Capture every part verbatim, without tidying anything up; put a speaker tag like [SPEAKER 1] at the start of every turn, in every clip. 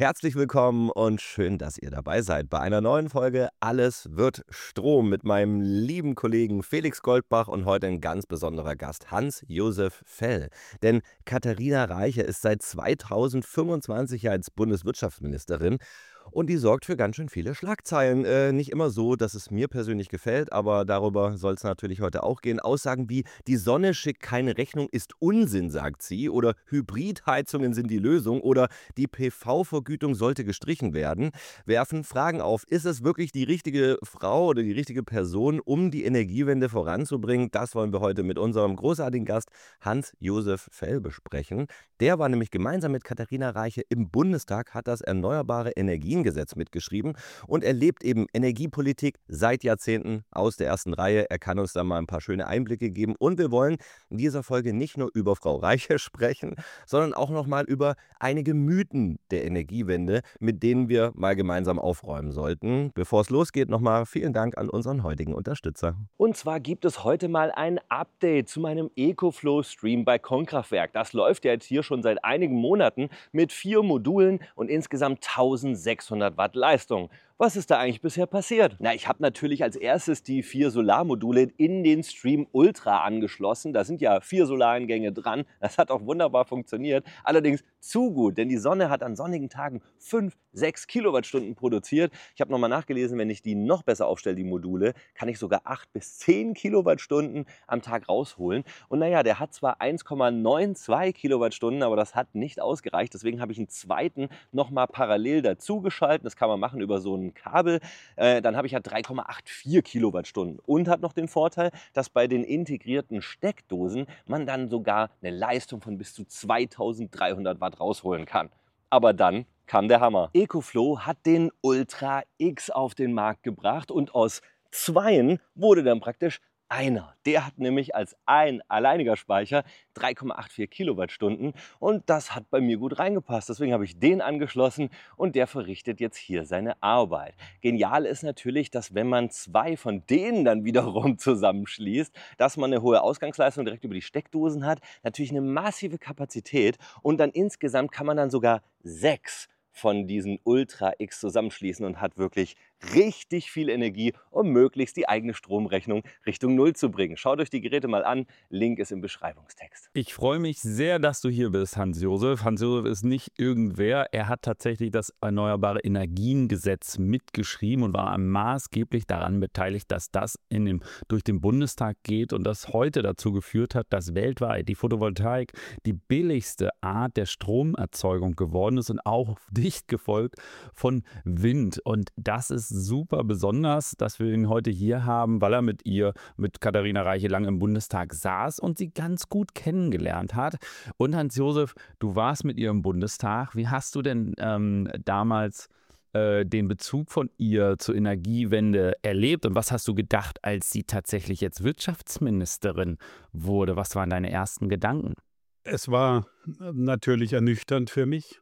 [SPEAKER 1] Herzlich willkommen und schön, dass ihr dabei seid bei einer neuen Folge Alles wird Strom mit meinem lieben Kollegen Felix Goldbach und heute ein ganz besonderer Gast, Hans-Josef Fell. Denn Katharina Reiche ist seit zweitausendfünfundzwanzig ja als Bundeswirtschaftsministerin und die sorgt für ganz schön viele Schlagzeilen. Äh, nicht immer so, dass es mir persönlich gefällt, aber darüber soll es natürlich heute auch gehen. Aussagen wie, die Sonne schickt keine Rechnung, ist Unsinn, sagt sie, oder Hybridheizungen sind die Lösung oder die P V-Vergütung sollte gestrichen werden, werfen Fragen auf. Ist es wirklich die richtige Frau oder die richtige Person, um die Energiewende voranzubringen? Das wollen wir heute mit unserem großartigen Gast Hans-Josef Fell besprechen. Der war nämlich gemeinsam mit Katharina Reiche im Bundestag, hat das Erneuerbare Energiengesetz mitgeschrieben und er lebt eben Energiepolitik seit Jahrzehnten aus der ersten Reihe. Er kann uns da mal ein paar schöne Einblicke geben und wir wollen in dieser Folge nicht nur über Frau Reiche sprechen, sondern auch noch mal über einige Mythen der Energiewende, mit denen wir mal gemeinsam aufräumen sollten. Bevor es losgeht, nochmal vielen Dank an unseren heutigen Unterstützer. Und zwar gibt es heute mal ein Update zu meinem EcoFlow-Stream bei Konkraftwerk. Das läuft ja jetzt hier schon seit einigen Monaten mit vier Modulen und insgesamt eintausendsechshundert Watt Leistung. Was ist da eigentlich bisher passiert? Na, ich habe natürlich als erstes die vier Solarmodule in den Stream Ultra angeschlossen. Da sind ja vier Solareingänge dran. Das hat auch wunderbar funktioniert. Allerdings zu gut, denn die Sonne hat an sonnigen Tagen fünf, sechs Kilowattstunden produziert. Ich habe nochmal nachgelesen, wenn ich die noch besser aufstelle, die Module, kann ich sogar acht bis zehn Kilowattstunden am Tag rausholen. Und naja, der hat zwar eins Komma zweiundneunzig Kilowattstunden, aber das hat nicht ausgereicht. Deswegen habe ich einen zweiten nochmal parallel dazu geschalten. Das kann man machen über so ein Kabel. Äh, dann habe ich ja drei Komma vierundachtzig Kilowattstunden und hat noch den Vorteil, dass bei den integrierten Steckdosen man dann sogar eine Leistung von bis zu zweitausenddreihundert Watt rausholen kann. Aber dann kam der Hammer. EcoFlow hat den Ultra X auf den Markt gebracht und aus zweien wurde dann praktisch einer. Der hat nämlich als ein alleiniger Speicher drei Komma vierundachtzig Kilowattstunden und das hat bei mir gut reingepasst. Deswegen habe ich den angeschlossen und der verrichtet jetzt hier seine Arbeit. Genial ist natürlich, dass wenn man zwei von denen dann wiederum zusammenschließt, dass man eine hohe Ausgangsleistung direkt über die Steckdosen hat, natürlich eine massive Kapazität und dann insgesamt kann man dann sogar sechs von diesen Ultra X zusammenschließen und hat wirklich richtig viel Energie, um möglichst die eigene Stromrechnung Richtung Null zu bringen. Schaut euch die Geräte mal an, Link ist im Beschreibungstext.
[SPEAKER 2] Ich freue mich sehr, dass du hier bist, Hans-Josef. Hans-Josef ist nicht irgendwer, er hat tatsächlich das Erneuerbare Energiengesetz mitgeschrieben und war maßgeblich daran beteiligt, dass das in dem, durch den Bundestag geht und das heute dazu geführt hat, dass weltweit die Photovoltaik die billigste Art der Stromerzeugung geworden ist und auch dicht gefolgt von Wind. Und das ist super besonders, dass wir ihn heute hier haben, weil er mit ihr, mit Katharina Reiche, lange im Bundestag saß und sie ganz gut kennengelernt hat. Und Hans-Josef, du warst mit ihr im Bundestag. Wie hast du denn ähm, damals äh, den Bezug von ihr zur Energiewende erlebt und was hast du gedacht, als sie tatsächlich jetzt Wirtschaftsministerin wurde? Was waren deine ersten Gedanken?
[SPEAKER 3] Es war natürlich ernüchternd für mich.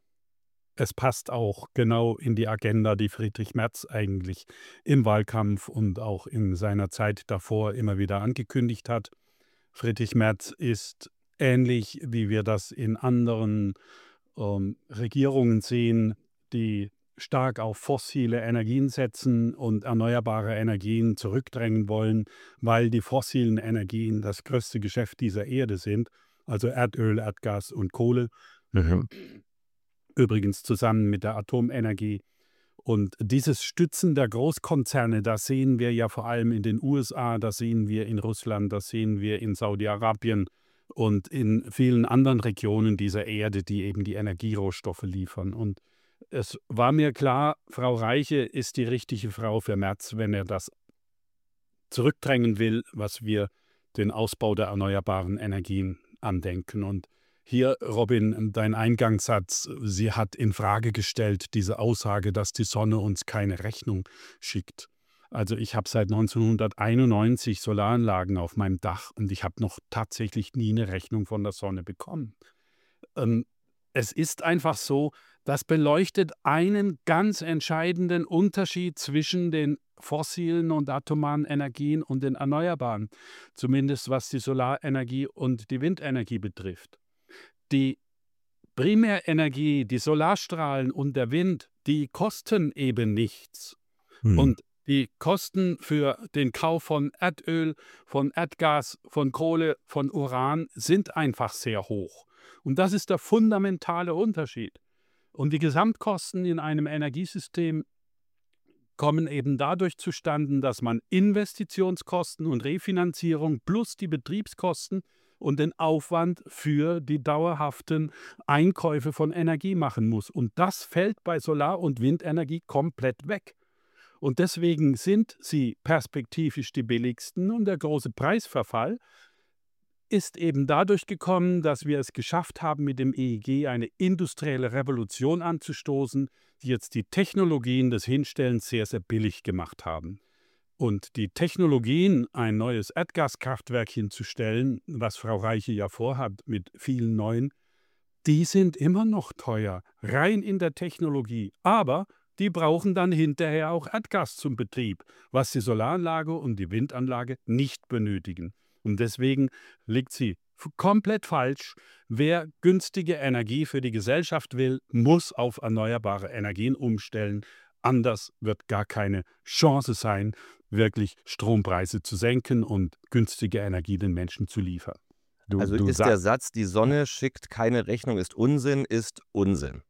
[SPEAKER 3] Es passt auch genau in die Agenda, die Friedrich Merz eigentlich im Wahlkampf und auch in seiner Zeit davor immer wieder angekündigt hat. Friedrich Merz ist ähnlich, wie wir das in anderen ähm, Regierungen sehen, die stark auf fossile Energien setzen und erneuerbare Energien zurückdrängen wollen, weil die fossilen Energien das größte Geschäft dieser Erde sind, also Erdöl, Erdgas und Kohle.
[SPEAKER 2] Mhm.
[SPEAKER 3] Übrigens zusammen mit der Atomenergie. Und dieses Stützen der Großkonzerne, das sehen wir ja vor allem in den U S A, das sehen wir in Russland, das sehen wir in Saudi-Arabien und in vielen anderen Regionen dieser Erde, die eben die Energierohstoffe liefern. Und es war mir klar, Frau Reiche ist die richtige Frau für Merz, wenn er das zurückdrängen will, was wir den Ausbau der erneuerbaren Energien andenken. Und hier, Robin, dein Eingangssatz, sie hat in Frage gestellt diese Aussage, dass die Sonne uns keine Rechnung schickt. Also ich habe seit neunzehnhunderteinundneunzig Solaranlagen auf meinem Dach und ich habe noch tatsächlich nie eine Rechnung von der Sonne bekommen. Ähm, es ist einfach so, das beleuchtet einen ganz entscheidenden Unterschied zwischen den fossilen und atomaren Energien und den erneuerbaren, zumindest was die Solarenergie und die Windenergie betrifft. Die Primärenergie, die Solarstrahlen und der Wind, die kosten eben nichts.
[SPEAKER 2] Hm.
[SPEAKER 3] Und die Kosten für den Kauf von Erdöl, von Erdgas, von Kohle, von Uran sind einfach sehr hoch. Und das ist der fundamentale Unterschied. Und die Gesamtkosten in einem Energiesystem kommen eben dadurch zustande, dass man Investitionskosten und Refinanzierung plus die Betriebskosten und den Aufwand für die dauerhaften Einkäufe von Energie machen muss. Und das fällt bei Solar- und Windenergie komplett weg. Und deswegen sind sie perspektivisch die billigsten, und der große Preisverfall ist eben dadurch gekommen, dass wir es geschafft haben, mit dem E E G eine industrielle Revolution anzustoßen, die jetzt die Technologien des Hinstellens sehr, sehr billig gemacht haben. Und die Technologien, ein neues Erdgaskraftwerk hinzustellen, was Frau Reiche ja vorhat mit vielen neuen, die sind immer noch teuer, rein in der Technologie. Aber die brauchen dann hinterher auch Erdgas zum Betrieb, was die Solaranlage und die Windanlage nicht benötigen. Und deswegen liegt sie f- komplett falsch. Wer günstige Energie für die Gesellschaft will, muss auf erneuerbare Energien umstellen. Anders wird gar keine Chance sein, wirklich Strompreise zu senken und günstige Energie den Menschen zu liefern.
[SPEAKER 2] Du,
[SPEAKER 1] Also
[SPEAKER 2] du
[SPEAKER 1] ist der
[SPEAKER 2] sagst,
[SPEAKER 1] Satz, die Sonne schickt keine Rechnung, ist Unsinn, ist Unsinn.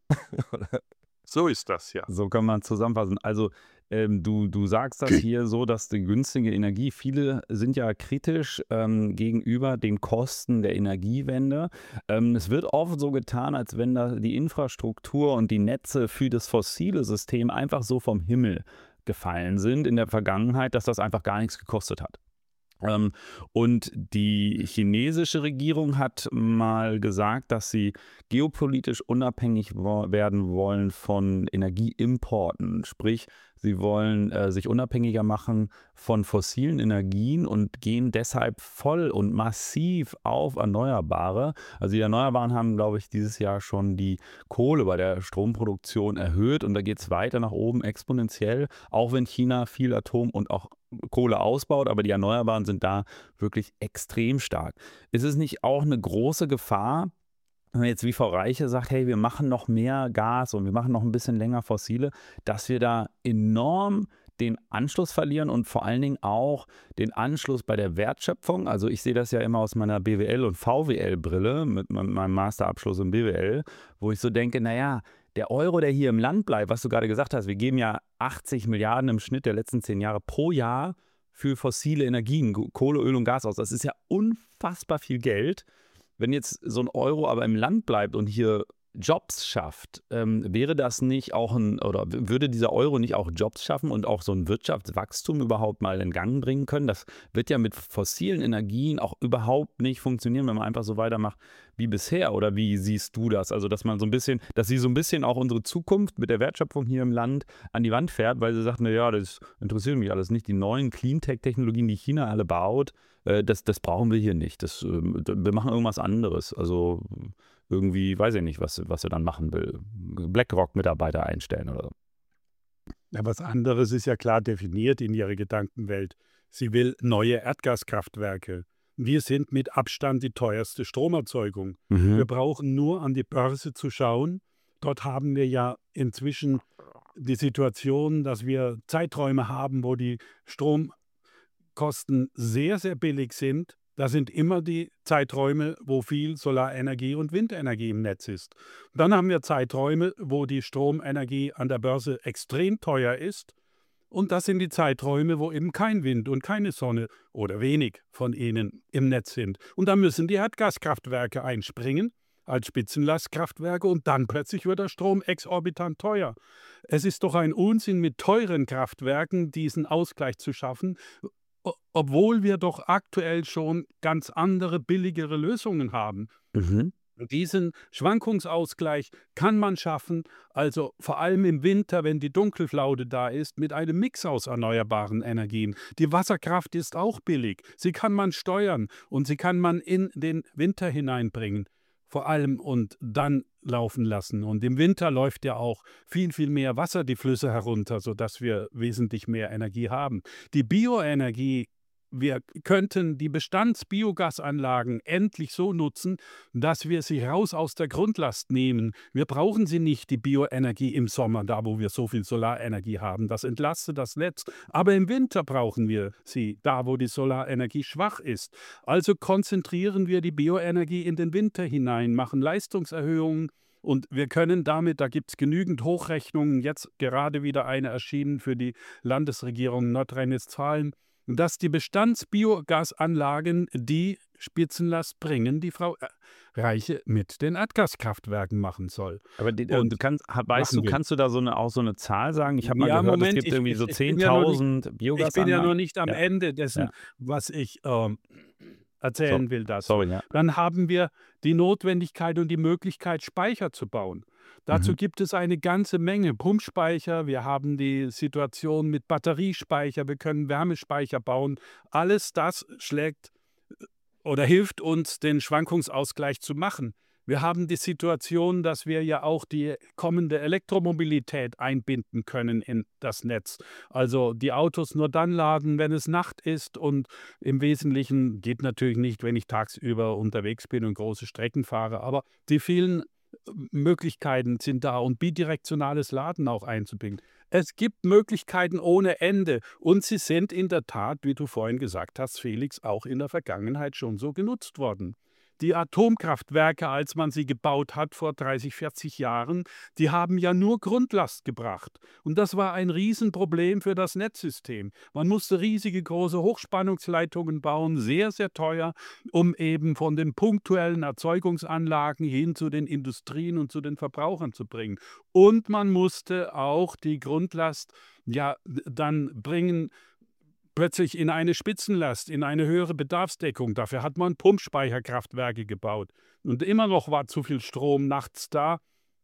[SPEAKER 3] So ist das ja.
[SPEAKER 2] so kann man zusammenfassen. Also ähm, du, du sagst das hier so, dass die günstige Energie, viele sind ja kritisch ähm, gegenüber den Kosten der Energiewende. Ähm, es wird oft so getan, als wenn da die Infrastruktur und die Netze für das fossile System einfach so vom Himmel gefallen sind in der Vergangenheit, dass das einfach gar nichts gekostet hat. Ähm, und die chinesische Regierung hat mal gesagt, dass sie geopolitisch unabhängig wo werden wollen von Energieimporten. Sprich, sie wollen äh, sich unabhängiger machen von fossilen Energien und gehen deshalb voll und massiv auf Erneuerbare. Also die Erneuerbaren haben, glaube ich, dieses Jahr schon die Kohle bei der Stromproduktion erhöht, und da geht es weiter nach oben exponentiell, auch wenn China viel Atom und auch Kohle ausbaut, aber die Erneuerbaren sind da wirklich extrem stark. Ist es nicht auch eine große Gefahr, wenn man jetzt wie Frau Reiche sagt, hey, wir machen noch mehr Gas und wir machen noch ein bisschen länger fossile, dass wir da enorm den Anschluss verlieren und vor allen Dingen auch den Anschluss bei der Wertschöpfung? Also ich sehe das ja immer aus meiner B W L- und V W L-Brille mit meinem Masterabschluss in B W L, wo ich so denke, naja, der Euro, der hier im Land bleibt, was du gerade gesagt hast, wir geben ja achtzig Milliarden im Schnitt der letzten zehn Jahre pro Jahr für fossile Energien, Kohle, Öl und Gas aus. Das ist ja unfassbar viel Geld. Wenn jetzt so ein Euro aber im Land bleibt und hier Jobs schafft, ähm, wäre das nicht auch ein, oder w- würde dieser Euro nicht auch Jobs schaffen und auch so ein Wirtschaftswachstum überhaupt mal in Gang bringen können? Das wird ja mit fossilen Energien auch überhaupt nicht funktionieren, wenn man einfach so weitermacht wie bisher. Oder wie siehst du das? Also, dass man so ein bisschen, dass sie so ein bisschen auch unsere Zukunft mit der Wertschöpfung hier im Land an die Wand fährt, weil sie sagt, naja, das interessiert mich alles nicht. Die neuen Cleantech-Technologien, die China alle baut, äh, das, das brauchen wir hier nicht. Das, ähm, wir machen irgendwas anderes. Also irgendwie, weiß ich nicht, was, was er dann machen will. BlackRock-Mitarbeiter einstellen oder so.
[SPEAKER 3] Ja, was anderes ist ja klar definiert in ihrer Gedankenwelt. Sie will neue Erdgaskraftwerke. Wir sind mit Abstand die teuerste Stromerzeugung.
[SPEAKER 2] Mhm.
[SPEAKER 3] Wir brauchen nur an die Börse zu schauen. Dort haben wir ja inzwischen die Situation, dass wir Zeiträume haben, wo die Stromkosten sehr, sehr billig sind. Das sind immer die Zeiträume, wo viel Solarenergie und Windenergie im Netz ist. Dann haben wir Zeiträume, wo die Stromenergie an der Börse extrem teuer ist. Und das sind die Zeiträume, wo eben kein Wind und keine Sonne oder wenig von ihnen im Netz sind. Und da müssen die Erdgaskraftwerke einspringen als Spitzenlastkraftwerke, und dann plötzlich wird der Strom exorbitant teuer. Es ist doch ein Unsinn, mit teuren Kraftwerken diesen Ausgleich zu schaffen, o- obwohl wir doch aktuell schon ganz andere, billigere Lösungen haben.
[SPEAKER 2] Mhm.
[SPEAKER 3] Diesen Schwankungsausgleich kann man schaffen, also vor allem im Winter, wenn die Dunkelflaute da ist, mit einem Mix aus erneuerbaren Energien. Die Wasserkraft ist auch billig. Sie kann man steuern und sie kann man in den Winter hineinbringen. Vor allem und dann laufen lassen. Und im Winter läuft ja auch viel, viel mehr Wasser die Flüsse herunter, sodass wir wesentlich mehr Energie haben. Die Bioenergie wir könnten die Bestandsbiogasanlagen endlich so nutzen, dass wir sie raus aus der Grundlast nehmen. Wir brauchen sie nicht, die Bioenergie im Sommer, da wo wir so viel Solarenergie haben. Das entlastet das Netz. Aber im Winter brauchen wir sie, da wo die Solarenergie schwach ist. Also konzentrieren wir die Bioenergie in den Winter hinein, machen Leistungserhöhungen. Und wir können damit, da gibt es genügend Hochrechnungen, jetzt gerade wieder eine erschienen für die Landesregierung Nordrhein-Westfalen, dass die Bestandsbiogasanlagen die Spitzenlast bringen, die Frau Reiche mit den Erdgaskraftwerken machen soll.
[SPEAKER 2] Aber die,
[SPEAKER 3] Und
[SPEAKER 2] du kannst, weißt du,
[SPEAKER 3] machen wir.
[SPEAKER 2] kannst du da so eine, auch so eine Zahl sagen? Ich habe mal
[SPEAKER 3] Ja,
[SPEAKER 2] gehört, es
[SPEAKER 3] Moment,
[SPEAKER 2] gibt
[SPEAKER 3] ich-
[SPEAKER 2] irgendwie
[SPEAKER 3] ich-
[SPEAKER 2] so
[SPEAKER 3] ich bin ja noch nicht-
[SPEAKER 2] zehntausend
[SPEAKER 3] Ich
[SPEAKER 2] Biogasanlagen.
[SPEAKER 3] bin ja noch nicht am
[SPEAKER 2] Ja.
[SPEAKER 3] Ende dessen,
[SPEAKER 2] Ja.
[SPEAKER 3] was ich ähm, erzählen
[SPEAKER 2] So,
[SPEAKER 3] will. Das.
[SPEAKER 2] Sorry, ja.
[SPEAKER 3] Dann haben wir die Notwendigkeit und die Möglichkeit, Speicher zu bauen. Dazu
[SPEAKER 2] Mhm.
[SPEAKER 3] gibt es eine ganze Menge Pumpspeicher. Wir haben die Situation mit Batteriespeicher. Wir können Wärmespeicher bauen. Alles das schlägt oder hilft uns, den Schwankungsausgleich zu machen. Wir haben die Situation, dass wir ja auch die kommende Elektromobilität einbinden können in das Netz. Also die Autos nur dann laden, wenn es Nacht ist, und im Wesentlichen geht natürlich nicht, wenn ich tagsüber unterwegs bin und große Strecken fahre, aber die vielen Möglichkeiten sind da, und bidirektionales Laden auch einzubinden. Es gibt Möglichkeiten ohne Ende, und sie sind in der Tat, wie du vorhin gesagt hast, Felix, auch in der Vergangenheit schon so genutzt worden. Die Atomkraftwerke, als man sie gebaut hat vor dreißig, vierzig Jahren, die haben ja nur Grundlast gebracht. Und das war ein Riesenproblem für das Netzsystem. Man musste riesige große Hochspannungsleitungen bauen, sehr, sehr teuer, um eben von den punktuellen Erzeugungsanlagen hin zu den Industrien und zu den Verbrauchern zu bringen. Und man musste auch die Grundlast ja dann bringen, plötzlich in eine Spitzenlast, in eine höhere Bedarfsdeckung. Dafür hat man Pumpspeicherkraftwerke gebaut. Und immer noch war zu viel Strom nachts da.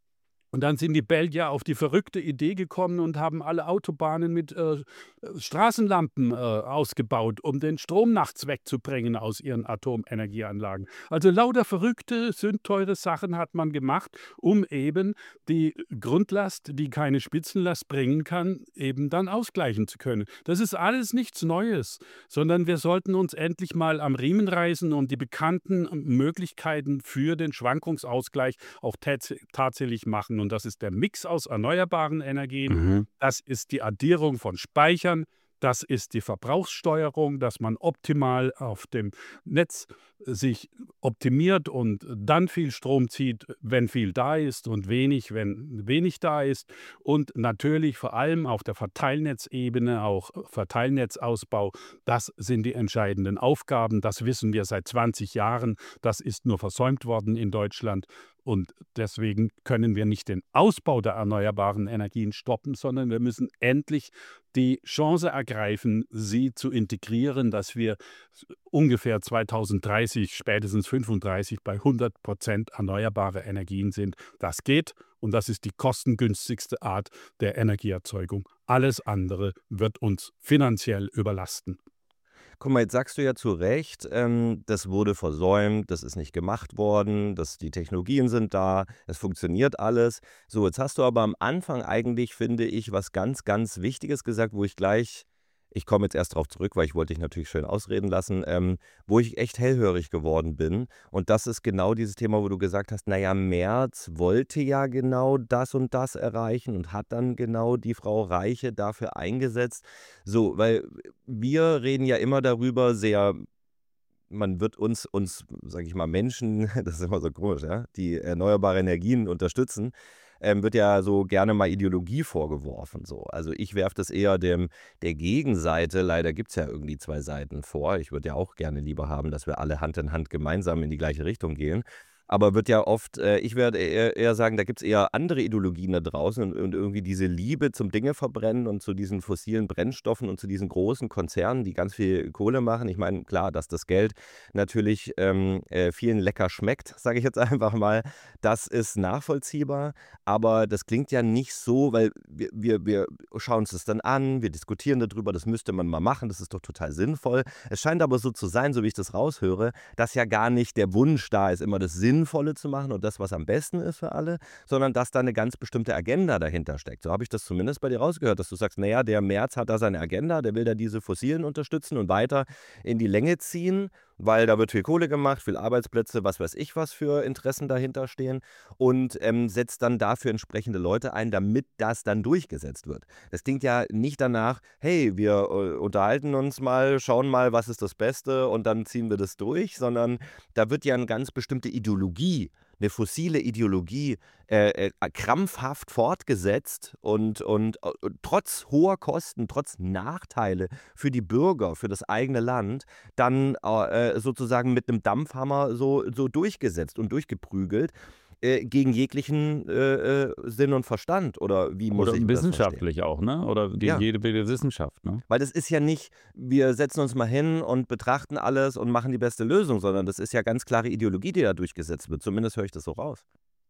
[SPEAKER 3] Und dann sind die Belgier auf die verrückte Idee gekommen und haben alle Autobahnen mit äh, Straßenlampen äh, ausgebaut, um den Strom nachts wegzubringen aus ihren Atomenergieanlagen. Also lauter verrückte, sündteure Sachen hat man gemacht, um eben die Grundlast, die keine Spitzenlast bringen kann, eben dann ausgleichen zu können. Das ist alles nichts Neues, sondern wir sollten uns endlich mal am Riemen reißen und die bekannten Möglichkeiten für den Schwankungsausgleich auch tats tatsächlich machen. Und das ist der Mix aus erneuerbaren Energien,
[SPEAKER 1] Mhm.
[SPEAKER 3] das ist die Addierung von Speichern, das ist die Verbrauchssteuerung, dass man optimal auf dem Netz sich optimiert und dann viel Strom zieht, wenn viel da ist, und wenig, wenn wenig da ist. Und natürlich vor allem auf der Verteilnetzebene, auch Verteilnetzausbau, das sind die entscheidenden Aufgaben. Das wissen wir seit zwanzig Jahren. Das ist nur versäumt worden in Deutschland. Und deswegen können wir nicht den Ausbau der erneuerbaren Energien stoppen, sondern wir müssen endlich die Chance ergreifen, sie zu integrieren, dass wir ungefähr zweitausenddreißig, spätestens fünfunddreißig bei hundert Prozent erneuerbare Energien sind. Das geht, und das ist die kostengünstigste Art der Energieerzeugung. Alles andere wird uns finanziell überlasten.
[SPEAKER 1] Guck mal, jetzt sagst du ja zu Recht, ähm, das wurde versäumt, das ist nicht gemacht worden, das, die Technologien sind da, es funktioniert alles. So, jetzt hast du aber am Anfang eigentlich, finde ich, was ganz, ganz Wichtiges gesagt, wo ich gleich, ich komme jetzt erst drauf zurück, weil ich wollte dich natürlich schön ausreden lassen, ähm, wo ich echt hellhörig geworden bin. Und das ist genau dieses Thema, wo du gesagt hast, naja, Merz wollte ja genau das und das erreichen und hat dann genau die Frau Reiche dafür eingesetzt. So, weil wir reden ja immer darüber, sehr, man wird uns, uns, sage ich mal, Menschen, das ist immer so komisch, ja, die erneuerbare Energien unterstützen, ähm, wird ja so gerne mal Ideologie vorgeworfen. So. Also ich werfe das eher dem, der Gegenseite, leider gibt es ja irgendwie zwei Seiten, vor. Ich würde ja auch gerne lieber haben, dass wir alle Hand in Hand gemeinsam in die gleiche Richtung gehen. Aber wird ja oft, äh, ich werde eher, eher sagen, da gibt es eher andere Ideologien da draußen, und, und irgendwie diese Liebe zum Dinge verbrennen und zu diesen fossilen Brennstoffen und zu diesen großen Konzernen, die ganz viel Kohle machen. Ich meine, klar, dass das Geld natürlich ähm, äh, vielen lecker schmeckt, sage ich jetzt einfach mal, das ist nachvollziehbar, aber das klingt ja nicht so, weil wir, wir, wir schauen uns das dann an, wir diskutieren darüber, das müsste man mal machen, das ist doch total sinnvoll. Es scheint aber so zu sein, so wie ich das raushöre, dass ja gar nicht der Wunsch da ist, immer das Sinn Sinnvolle zu machen und das, was am besten ist für alle, sondern dass da eine ganz bestimmte Agenda dahinter steckt. So habe ich das zumindest bei dir rausgehört, dass du sagst, naja, der Merz hat da seine Agenda, der will da diese Fossilen unterstützen und weiter in die Länge ziehen, weil da wird viel Kohle gemacht, viel Arbeitsplätze, was weiß ich, was für Interessen dahinter stehen und ähm, setzt dann dafür entsprechende Leute ein, damit das dann durchgesetzt wird. Das klingt ja nicht danach, hey, wir äh, unterhalten uns mal, schauen mal, was ist das Beste und dann ziehen wir das durch, sondern da wird ja eine ganz bestimmte Ideologie, eine fossile Ideologie äh, äh, krampfhaft fortgesetzt und, und, äh, trotz hoher Kosten, trotz Nachteile für die Bürger, für das eigene Land, dann äh, sozusagen mit einem Dampfhammer so, so durchgesetzt und durchgeprügelt äh, gegen jeglichen äh, äh, Sinn und Verstand. Oder wie muss
[SPEAKER 2] Oder
[SPEAKER 1] ich das verstehen?
[SPEAKER 2] wissenschaftlich auch, ne? Oder gegen
[SPEAKER 1] Ja.
[SPEAKER 2] jede Bild Wissenschaft, ne?
[SPEAKER 1] Weil das ist ja nicht, wir setzen uns mal hin und betrachten alles und machen die beste Lösung, sondern das ist ja ganz klare Ideologie, die da durchgesetzt wird. Zumindest höre ich das so raus.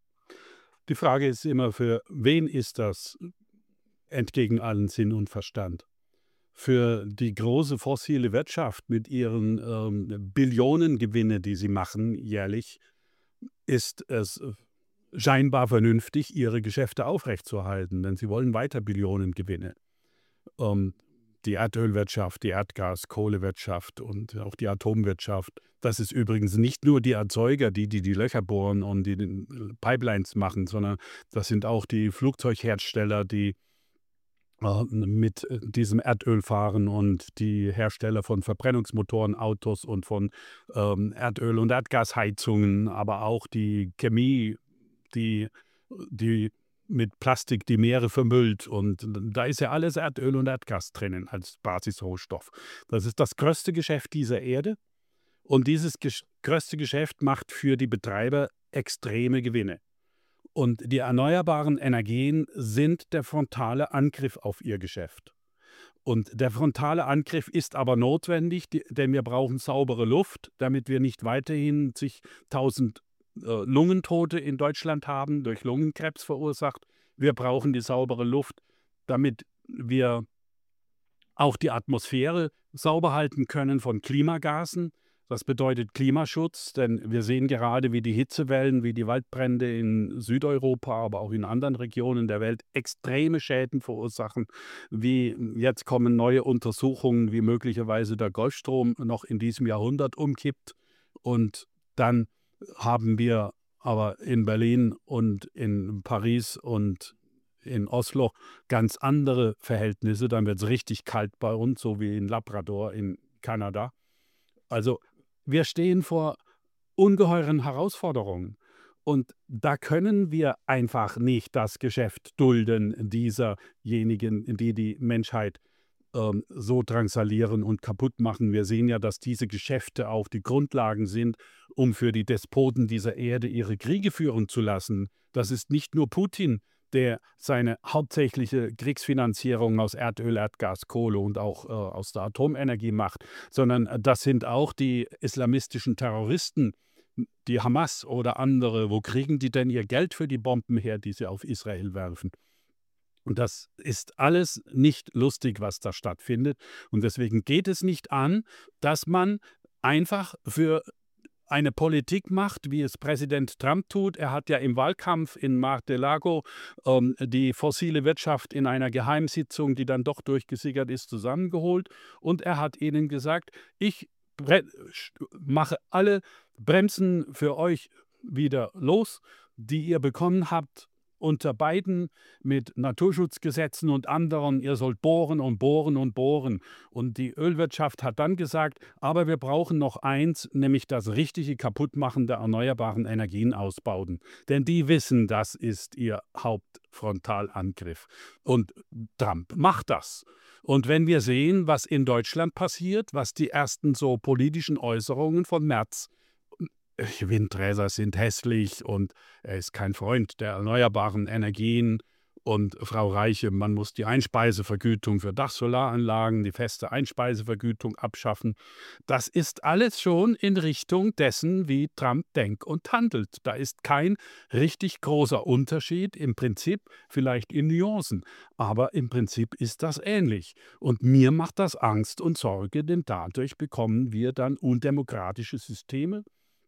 [SPEAKER 3] Die Frage ist immer, für wen ist das entgegen allen Sinn und Verstand? Für die große fossile Wirtschaft mit ihren ähm, Billionengewinne, die sie machen jährlich, ist es scheinbar vernünftig, ihre Geschäfte aufrechtzuerhalten, denn sie wollen weiter Billionengewinne. Ähm, die Erdölwirtschaft, die Erdgas-, Kohlewirtschaft und auch die Atomwirtschaft. Das ist übrigens nicht nur die Erzeuger, die die, die Löcher bohren und die, die Pipelines machen, sondern das sind auch die Flugzeughersteller, die äh, mit diesem Erdöl fahren und die Hersteller von Verbrennungsmotoren, Autos und von ähm, Erdöl- und Erdgasheizungen, aber auch die Chemie, die, die mit Plastik die Meere vermüllt. Und da ist ja alles Erdöl und Erdgas drinnen als Basisrohstoff. Das ist das größte Geschäft dieser Erde. Und dieses ges- größte Geschäft macht für die Betreiber extreme Gewinne. Und die erneuerbaren Energien sind der frontale Angriff auf ihr Geschäft. Und der frontale Angriff ist aber notwendig, die, denn wir brauchen saubere Luft, damit wir nicht weiterhin zigtausend äh, Lungentote in Deutschland haben, durch Lungenkrebs verursacht. Wir brauchen die saubere Luft, damit wir auch die Atmosphäre sauber halten können von Klimagasen. Das bedeutet Klimaschutz, denn wir sehen gerade, wie die Hitzewellen, wie die Waldbrände in Südeuropa, aber auch in anderen Regionen der Welt extreme Schäden verursachen. Wie jetzt kommen neue Untersuchungen, wie möglicherweise der Golfstrom noch in diesem Jahrhundert umkippt. Und dann haben wir aber in Berlin und in Paris und in Oslo ganz andere Verhältnisse. Dann wird es richtig kalt bei uns, so wie in Labrador in Kanada. Also wir stehen vor ungeheuren Herausforderungen. Und da können wir einfach nicht das Geschäft dulden dieserjenigen, die die Menschheit ähm, so drangsalieren und kaputt machen. Wir sehen ja, dass diese Geschäfte auch die Grundlagen sind, um für die Despoten dieser Erde ihre Kriege führen zu lassen. Das ist nicht nur Putin, der seine hauptsächliche Kriegsfinanzierung aus Erdöl, Erdgas, Kohle und auch äh, aus der Atomenergie macht, sondern äh, das sind auch die islamistischen Terroristen, die Hamas oder andere. Wo kriegen die denn ihr Geld für die Bomben her, die sie auf Israel werfen? Und das ist alles nicht lustig, was da stattfindet. Und deswegen geht es nicht an, dass man einfach für eine Politik macht, wie es Präsident Trump tut. Er hat ja im Wahlkampf in Mar-a-Lago ähm, die fossile Wirtschaft in einer Geheimsitzung, die dann doch durchgesickert ist, zusammengeholt. Und er hat ihnen gesagt, ich mache alle Bremsen für euch wieder los, die ihr bekommen habt unter Biden mit Naturschutzgesetzen und anderen. Ihr sollt bohren und bohren und bohren. Und die Ölwirtschaft hat dann gesagt, aber wir brauchen noch eins, nämlich das richtige Kaputtmachen der erneuerbaren Energien ausbauen. Denn die wissen, das ist ihr Hauptfrontalangriff. Und Trump macht das. Und wenn wir sehen, was in Deutschland passiert, was die ersten so politischen Äußerungen von Merz, Windräder sind hässlich und er ist kein Freund der erneuerbaren Energien. Und Frau Reiche, man muss die Einspeisevergütung für Dachsolaranlagen, die feste Einspeisevergütung abschaffen. Das ist alles schon in Richtung dessen, wie Trump denkt und handelt. Da ist kein richtig großer Unterschied, im Prinzip vielleicht in Nuancen, aber im Prinzip ist das ähnlich. Und mir macht das Angst und Sorge, denn dadurch bekommen wir dann undemokratische Systeme.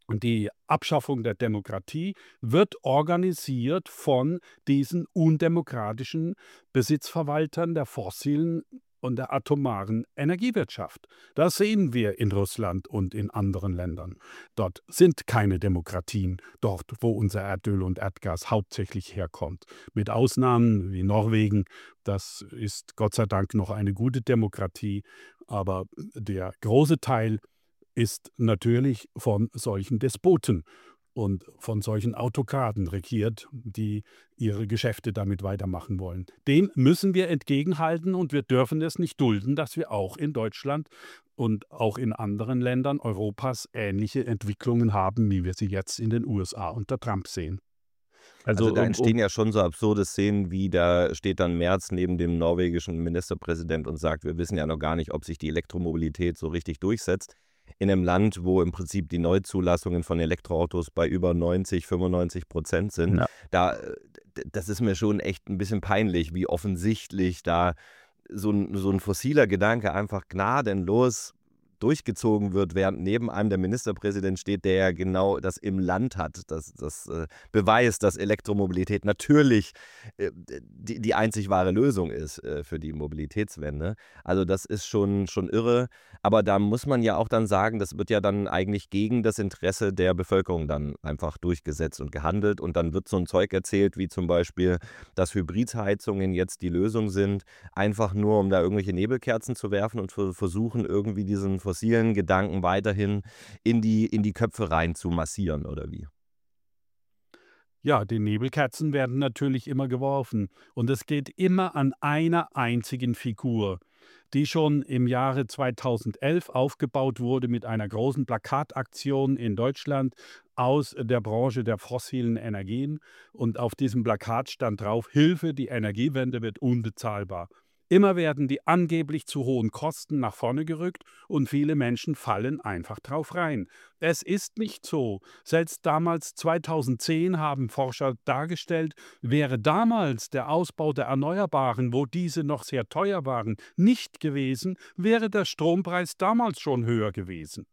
[SPEAKER 3] Und die Abschaffung der Demokratie wird organisiert von diesen undemokratischen Besitzverwaltern der fossilen und der atomaren Energiewirtschaft. Das sehen wir in Russland und in anderen Ländern. Dort sind keine Demokratien, dort, wo unser Erdöl und Erdgas hauptsächlich herkommt. Mit Ausnahmen wie Norwegen, das ist Gott sei Dank noch eine gute Demokratie, aber der große Teil ist natürlich von solchen Despoten und von solchen Autokraten regiert, die ihre Geschäfte damit weitermachen wollen. Dem müssen wir entgegenhalten und wir dürfen es nicht dulden, dass wir auch in Deutschland und auch in anderen Ländern Europas ähnliche Entwicklungen haben, wie wir sie jetzt in den U S A unter Trump sehen.
[SPEAKER 1] Also
[SPEAKER 2] Also
[SPEAKER 1] da
[SPEAKER 2] um,
[SPEAKER 1] entstehen
[SPEAKER 2] um,
[SPEAKER 1] ja schon so absurde Szenen, wie da steht dann Merz neben dem norwegischen Ministerpräsident und sagt, wir wissen ja noch gar nicht, ob sich die Elektromobilität so richtig durchsetzt. In einem Land, wo im Prinzip die Neuzulassungen von Elektroautos bei über neunzig, fünfundneunzig Prozent sind,
[SPEAKER 2] ja.
[SPEAKER 1] da, äh, d- das ist mir schon echt ein bisschen peinlich, wie offensichtlich da so ein, so ein fossiler Gedanke einfach gnadenlos durchgezogen wird, während neben einem der Ministerpräsident steht, der ja genau das im Land hat. Das, das äh, beweist, dass Elektromobilität natürlich äh, die, die einzig wahre Lösung ist äh, für die Mobilitätswende. Also das ist schon, schon irre. Aber da muss man ja auch dann sagen, das wird ja dann eigentlich gegen das Interesse der Bevölkerung dann einfach durchgesetzt und gehandelt. Und dann wird so ein Zeug erzählt, wie zum Beispiel, dass Hybridheizungen jetzt die Lösung sind, einfach nur, um da irgendwelche Nebelkerzen zu werfen und ver- versuchen, irgendwie diesen fossilen Gedanken weiterhin in die, in die Köpfe rein zu massieren, oder wie?
[SPEAKER 3] Ja, die Nebelkerzen werden natürlich immer geworfen und es geht immer an einer einzigen Figur, die schon im Jahre zweitausendelf aufgebaut wurde mit einer großen Plakataktion in Deutschland aus der Branche der fossilen Energien. Und auf diesem Plakat stand drauf: Hilfe, die Energiewende wird unbezahlbar. Immer werden die angeblich zu hohen Kosten nach vorne gerückt und viele Menschen fallen einfach drauf rein. Es ist nicht so. Selbst damals zweitausendzehn haben Forscher dargestellt, wäre damals der Ausbau der Erneuerbaren, wo diese noch sehr teuer waren, nicht gewesen, wäre der Strompreis damals schon höher gewesen.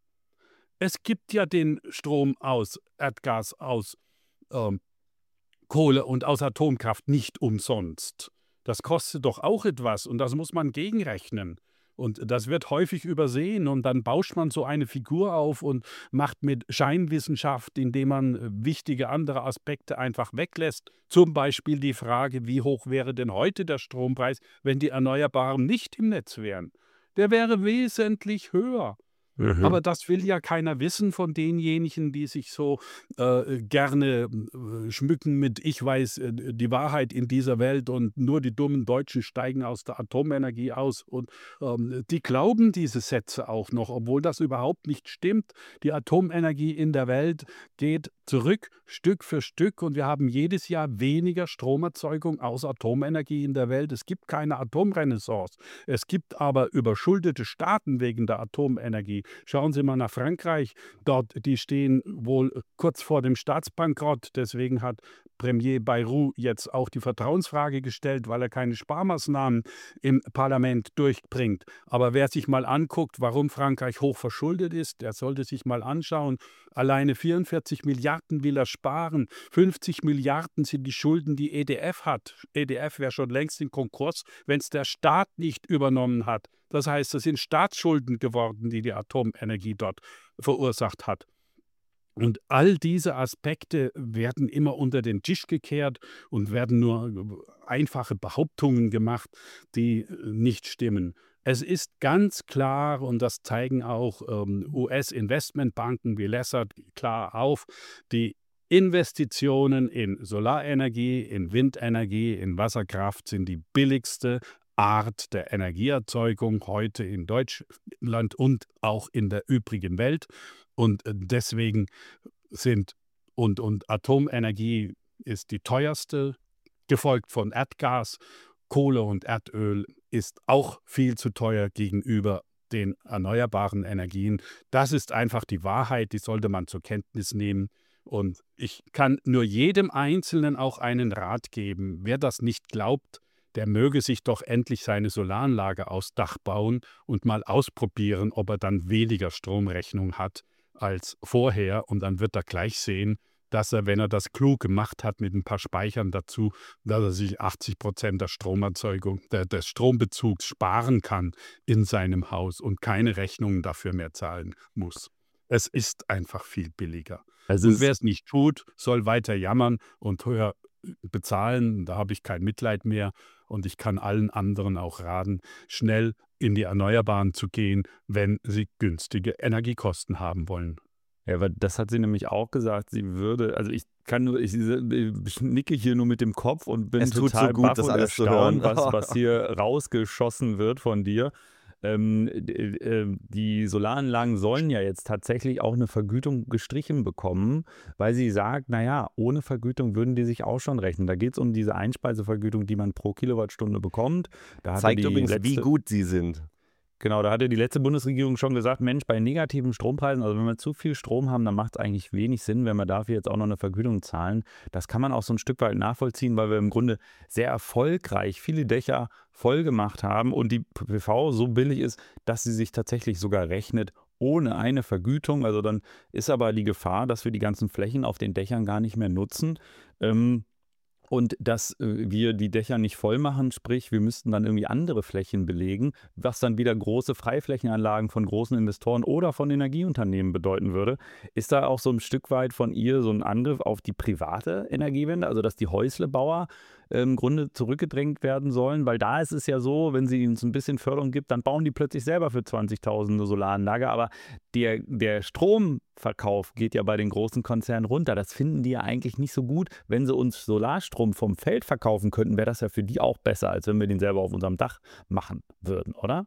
[SPEAKER 3] Es gibt ja den Strom aus Erdgas, aus ähm, Kohle und aus Atomkraft nicht umsonst. Das kostet doch auch etwas und das muss man gegenrechnen. Und das wird häufig übersehen und dann bauscht man so eine Figur auf und macht mit Scheinwissenschaft, indem man äh, wichtige andere Aspekte einfach weglässt. Zum Beispiel die Frage, wie hoch wäre denn heute der Strompreis, wenn die Erneuerbaren nicht im Netz wären? Der wäre wesentlich höher.
[SPEAKER 2] Mhm.
[SPEAKER 3] Aber das will ja keiner wissen von denjenigen, die sich so äh, gerne äh, schmücken mit „Ich weiß äh, die Wahrheit in dieser Welt und nur die dummen Deutschen steigen aus der Atomenergie aus." Und ähm, die glauben diese Sätze auch noch, obwohl das überhaupt nicht stimmt. Die Atomenergie in der Welt geht zurück, Stück für Stück, und wir haben jedes Jahr weniger Stromerzeugung aus Atomenergie in der Welt. Es gibt keine Atomrenaissance. Es gibt aber überschuldete Staaten wegen der Atomenergie. Schauen Sie mal nach Frankreich. Dort, die stehen wohl kurz vor dem Staatsbankrott. Deswegen hat Premier Bayrou jetzt auch die Vertrauensfrage gestellt, weil er keine Sparmaßnahmen im Parlament durchbringt. Aber wer sich mal anguckt, warum Frankreich hoch verschuldet ist, der sollte sich mal anschauen. Alleine vierundvierzig Milliarden will er sparen. fünfzig Milliarden sind die Schulden, die E D F hat. E D F wäre schon längst in Konkurs, wenn es der Staat nicht übernommen hat. Das heißt, das sind Staatsschulden geworden, die die Atomenergie dort verursacht hat. Und all diese Aspekte werden immer unter den Tisch gekehrt und werden nur einfache Behauptungen gemacht, die äh, nicht stimmen. Es ist ganz klar, und das zeigen auch ähm, U S-Investmentbanken wie Lessard klar auf, die Investitionen in Solarenergie, in Windenergie, in Wasserkraft sind die billigste Art der Energieerzeugung heute in Deutschland und auch in der übrigen Welt. Und äh, deswegen sind und, und Atomenergie ist die teuerste, gefolgt von Erdgas. Kohle und Erdöl ist auch viel zu teuer gegenüber den erneuerbaren Energien. Das ist einfach die Wahrheit, die sollte man zur Kenntnis nehmen. Und ich kann nur jedem Einzelnen auch einen Rat geben. Wer das nicht glaubt, der möge sich doch endlich seine Solaranlage aufs Dach bauen und mal ausprobieren, ob er dann weniger Stromrechnung hat, als vorher. Und dann wird er gleich sehen, dass er, wenn er das klug gemacht hat mit ein paar Speichern dazu, dass er sich achtzig Prozent der Stromerzeugung, der, des Strombezugs sparen kann in seinem Haus und keine Rechnungen dafür mehr zahlen muss. Es ist einfach viel billiger.
[SPEAKER 2] Also
[SPEAKER 3] Und
[SPEAKER 2] es
[SPEAKER 3] wer es nicht tut, soll weiter jammern und höher bezahlen. Da habe ich kein Mitleid mehr. Und ich kann allen anderen auch raten, schnell in die Erneuerbaren zu gehen, wenn sie günstige Energiekosten haben wollen.
[SPEAKER 2] Ja, weil das hat sie nämlich auch gesagt, sie würde, also ich kann nur, ich, ich nicke hier nur mit dem Kopf und bin
[SPEAKER 1] Es tut so
[SPEAKER 2] total
[SPEAKER 1] gut,
[SPEAKER 2] baff
[SPEAKER 1] das
[SPEAKER 2] und
[SPEAKER 1] alles zu
[SPEAKER 2] erstaunt,
[SPEAKER 1] hören.
[SPEAKER 2] was, was hier rausgeschossen wird von dir. Ähm, d- äh, die Solaranlagen sollen ja jetzt tatsächlich auch eine Vergütung gestrichen bekommen, weil sie sagt, naja, ohne Vergütung würden die sich auch schon rechnen. Da geht es um diese Einspeisevergütung, die man pro Kilowattstunde bekommt. Da hatte
[SPEAKER 1] Zeigt
[SPEAKER 2] die
[SPEAKER 1] übrigens, wie
[SPEAKER 2] letzte,
[SPEAKER 1] gut sie sind.
[SPEAKER 2] Genau, da hatte die letzte Bundesregierung schon gesagt, Mensch, bei negativen Strompreisen, also wenn wir zu viel Strom haben, dann macht es eigentlich wenig Sinn, wenn wir dafür jetzt auch noch eine Vergütung zahlen. Das kann man auch so ein Stück weit nachvollziehen, weil wir im Grunde sehr erfolgreich viele Dächer voll gemacht haben und die P V so billig ist, dass sie sich tatsächlich sogar rechnet ohne eine Vergütung. Also dann ist aber die Gefahr, dass wir die ganzen Flächen auf den Dächern gar nicht mehr nutzen. Ähm, Und dass äh, wir die Dächer nicht voll machen, sprich, wir müssten dann irgendwie andere Flächen belegen, was dann wieder große Freiflächenanlagen von großen Investoren oder von Energieunternehmen bedeuten würde. Ist da auch so ein Stück weit von ihr so ein Angriff auf die private Energiewende, also dass die Häuslebauer äh, im Grunde zurückgedrängt werden sollen? Weil da ist es ja so, wenn sie uns ein bisschen Förderung gibt, dann bauen die plötzlich selber für zwanzigtausend eine Solaranlage, aber der, der Stromverkauf geht ja bei den großen Konzernen runter. Das finden die ja eigentlich nicht so gut. Wenn sie uns Solarstrom vom Feld verkaufen könnten, wäre das ja für die auch besser, als wenn wir den selber auf unserem Dach machen würden, oder?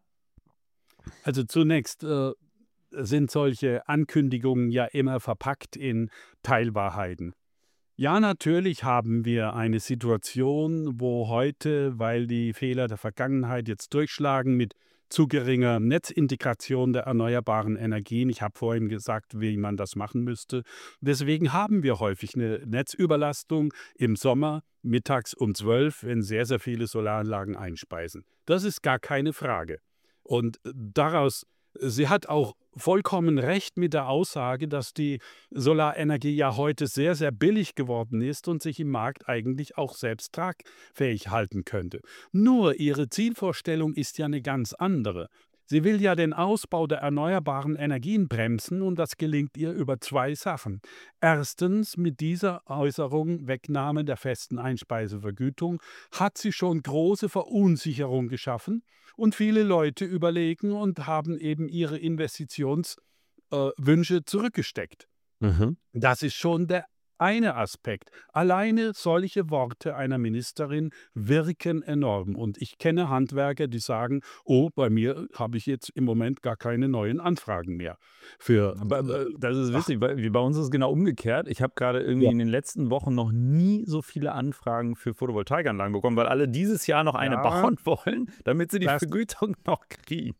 [SPEAKER 3] Also zunächst äh, sind solche Ankündigungen ja immer verpackt in Teilwahrheiten. Ja, natürlich haben wir eine Situation, wo heute, weil die Fehler der Vergangenheit jetzt durchschlagen mit zu geringer Netzintegration der erneuerbaren Energien. Ich habe vorhin gesagt, wie man das machen müsste. Deswegen haben wir häufig eine Netzüberlastung im Sommer mittags um zwölf, wenn sehr, sehr viele Solaranlagen einspeisen. Das ist gar keine Frage. Und daraus, sie hat auch vollkommen recht mit der Aussage, dass die Solarenergie ja heute sehr, sehr billig geworden ist und sich im Markt eigentlich auch selbst tragfähig halten könnte. Nur ihre Zielvorstellung ist ja eine ganz andere. Sie will ja den Ausbau der erneuerbaren Energien bremsen und das gelingt ihr über zwei Sachen. Erstens, mit dieser Äußerung Wegnahme der festen Einspeisevergütung hat sie schon große Verunsicherung geschaffen und viele Leute überlegen und haben eben ihre Investitionswünsche äh, Wünsche zurückgesteckt.
[SPEAKER 1] Mhm.
[SPEAKER 3] Das ist schon der eine Aspekt. Alleine solche Worte einer Ministerin wirken enorm. Und ich kenne Handwerker, die sagen, oh, bei mir habe ich jetzt im Moment gar keine neuen Anfragen mehr. Für,
[SPEAKER 2] Aber
[SPEAKER 3] äh,
[SPEAKER 2] äh, das ist
[SPEAKER 3] ach,
[SPEAKER 2] witzig, weil wie bei uns ist es genau umgekehrt. Ich habe gerade irgendwie
[SPEAKER 3] ja,
[SPEAKER 2] in den letzten Wochen noch nie so viele Anfragen für Photovoltaikanlagen bekommen, weil alle dieses Jahr noch eine
[SPEAKER 3] ja,
[SPEAKER 2] bauen wollen, damit sie die
[SPEAKER 3] das
[SPEAKER 2] Vergütung noch kriegen.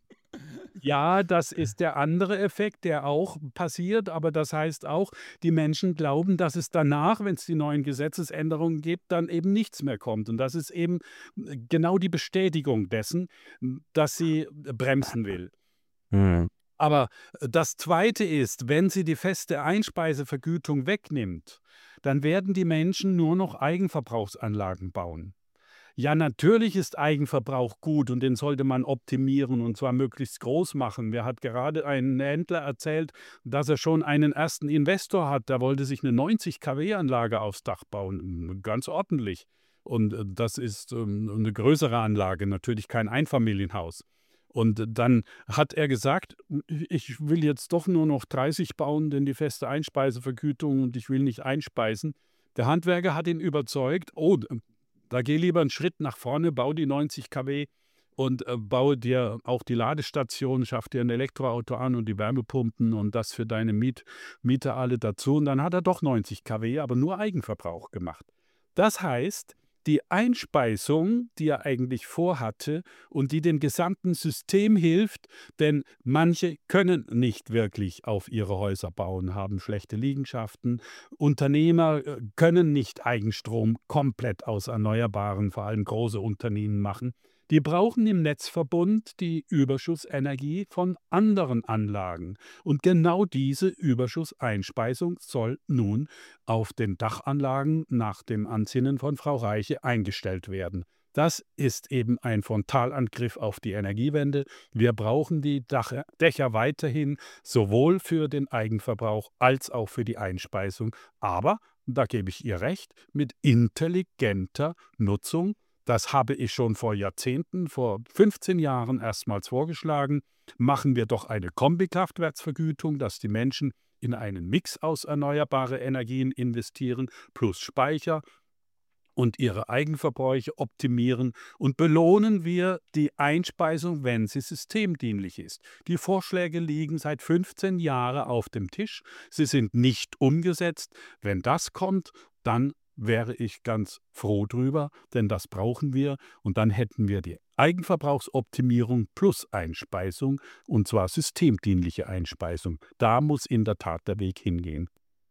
[SPEAKER 3] Ja, das ist der andere Effekt, der auch passiert, aber das heißt auch, die Menschen glauben, dass es danach, wenn es die neuen Gesetzesänderungen gibt, dann eben nichts mehr kommt. Und das ist eben äh, genau die Bestätigung dessen, m, dass sie äh, bremsen will.
[SPEAKER 1] Mhm.
[SPEAKER 3] Aber äh, das Zweite ist, wenn sie die feste Einspeisevergütung wegnimmt, dann werden die Menschen nur noch Eigenverbrauchsanlagen bauen. Ja, natürlich ist Eigenverbrauch gut und den sollte man optimieren und zwar möglichst groß machen. Mir hat gerade ein Händler erzählt, dass er schon einen ersten Investor hat, der wollte sich eine neunzig Kilowatt Anlage aufs Dach bauen, ganz ordentlich. Und äh, das ist ähm, eine größere Anlage, natürlich kein Einfamilienhaus. Und äh, dann hat er gesagt, ich will jetzt doch nur noch dreißig bauen, denn die feste Einspeisevergütung und ich will nicht einspeisen. Der Handwerker hat ihn überzeugt, oh, da geh lieber einen Schritt nach vorne, bau die neunzig Kilowatt und äh, baue dir auch die Ladestation, schaff dir ein Elektroauto an und die Wärmepumpen und das für deine Miet Mieter alle dazu. Und dann hat er doch neunzig Kilowatt, aber nur Eigenverbrauch gemacht. Das heißt, die Einspeisung, die er eigentlich vorhatte und die dem gesamten System hilft, denn manche können nicht wirklich auf ihre Häuser bauen, haben schlechte Liegenschaften. Unternehmer äh, können nicht Eigenstrom komplett aus Erneuerbaren, vor allem große Unternehmen machen. Die brauchen im Netzverbund die Überschussenergie von anderen Anlagen. Und genau diese Überschusseinspeisung soll nun auf den Dachanlagen nach dem Ansinnen von Frau Reiche eingestellt werden. Das ist eben ein Frontalangriff auf die Energiewende. Wir brauchen die Dach Dächer weiterhin sowohl für den Eigenverbrauch als auch für die Einspeisung. Aber, da gebe ich ihr recht, mit intelligenter Nutzung. Das habe ich schon vor Jahrzehnten, vor fünfzehn Jahren erstmals vorgeschlagen. Machen wir doch eine Kombikraftwerksvergütung, dass die Menschen in einen Mix aus erneuerbare Energien investieren, plus Speicher und ihre Eigenverbräuche optimieren und belohnen wir die Einspeisung, wenn sie systemdienlich ist. Die Vorschläge liegen seit fünfzehn Jahren auf dem Tisch. Sie sind nicht umgesetzt. Wenn das kommt, dann wäre ich ganz froh drüber, denn das brauchen wir. Und dann hätten wir die Eigenverbrauchsoptimierung plus Einspeisung, und zwar systemdienliche Einspeisung. Da muss in der Tat der Weg hingehen.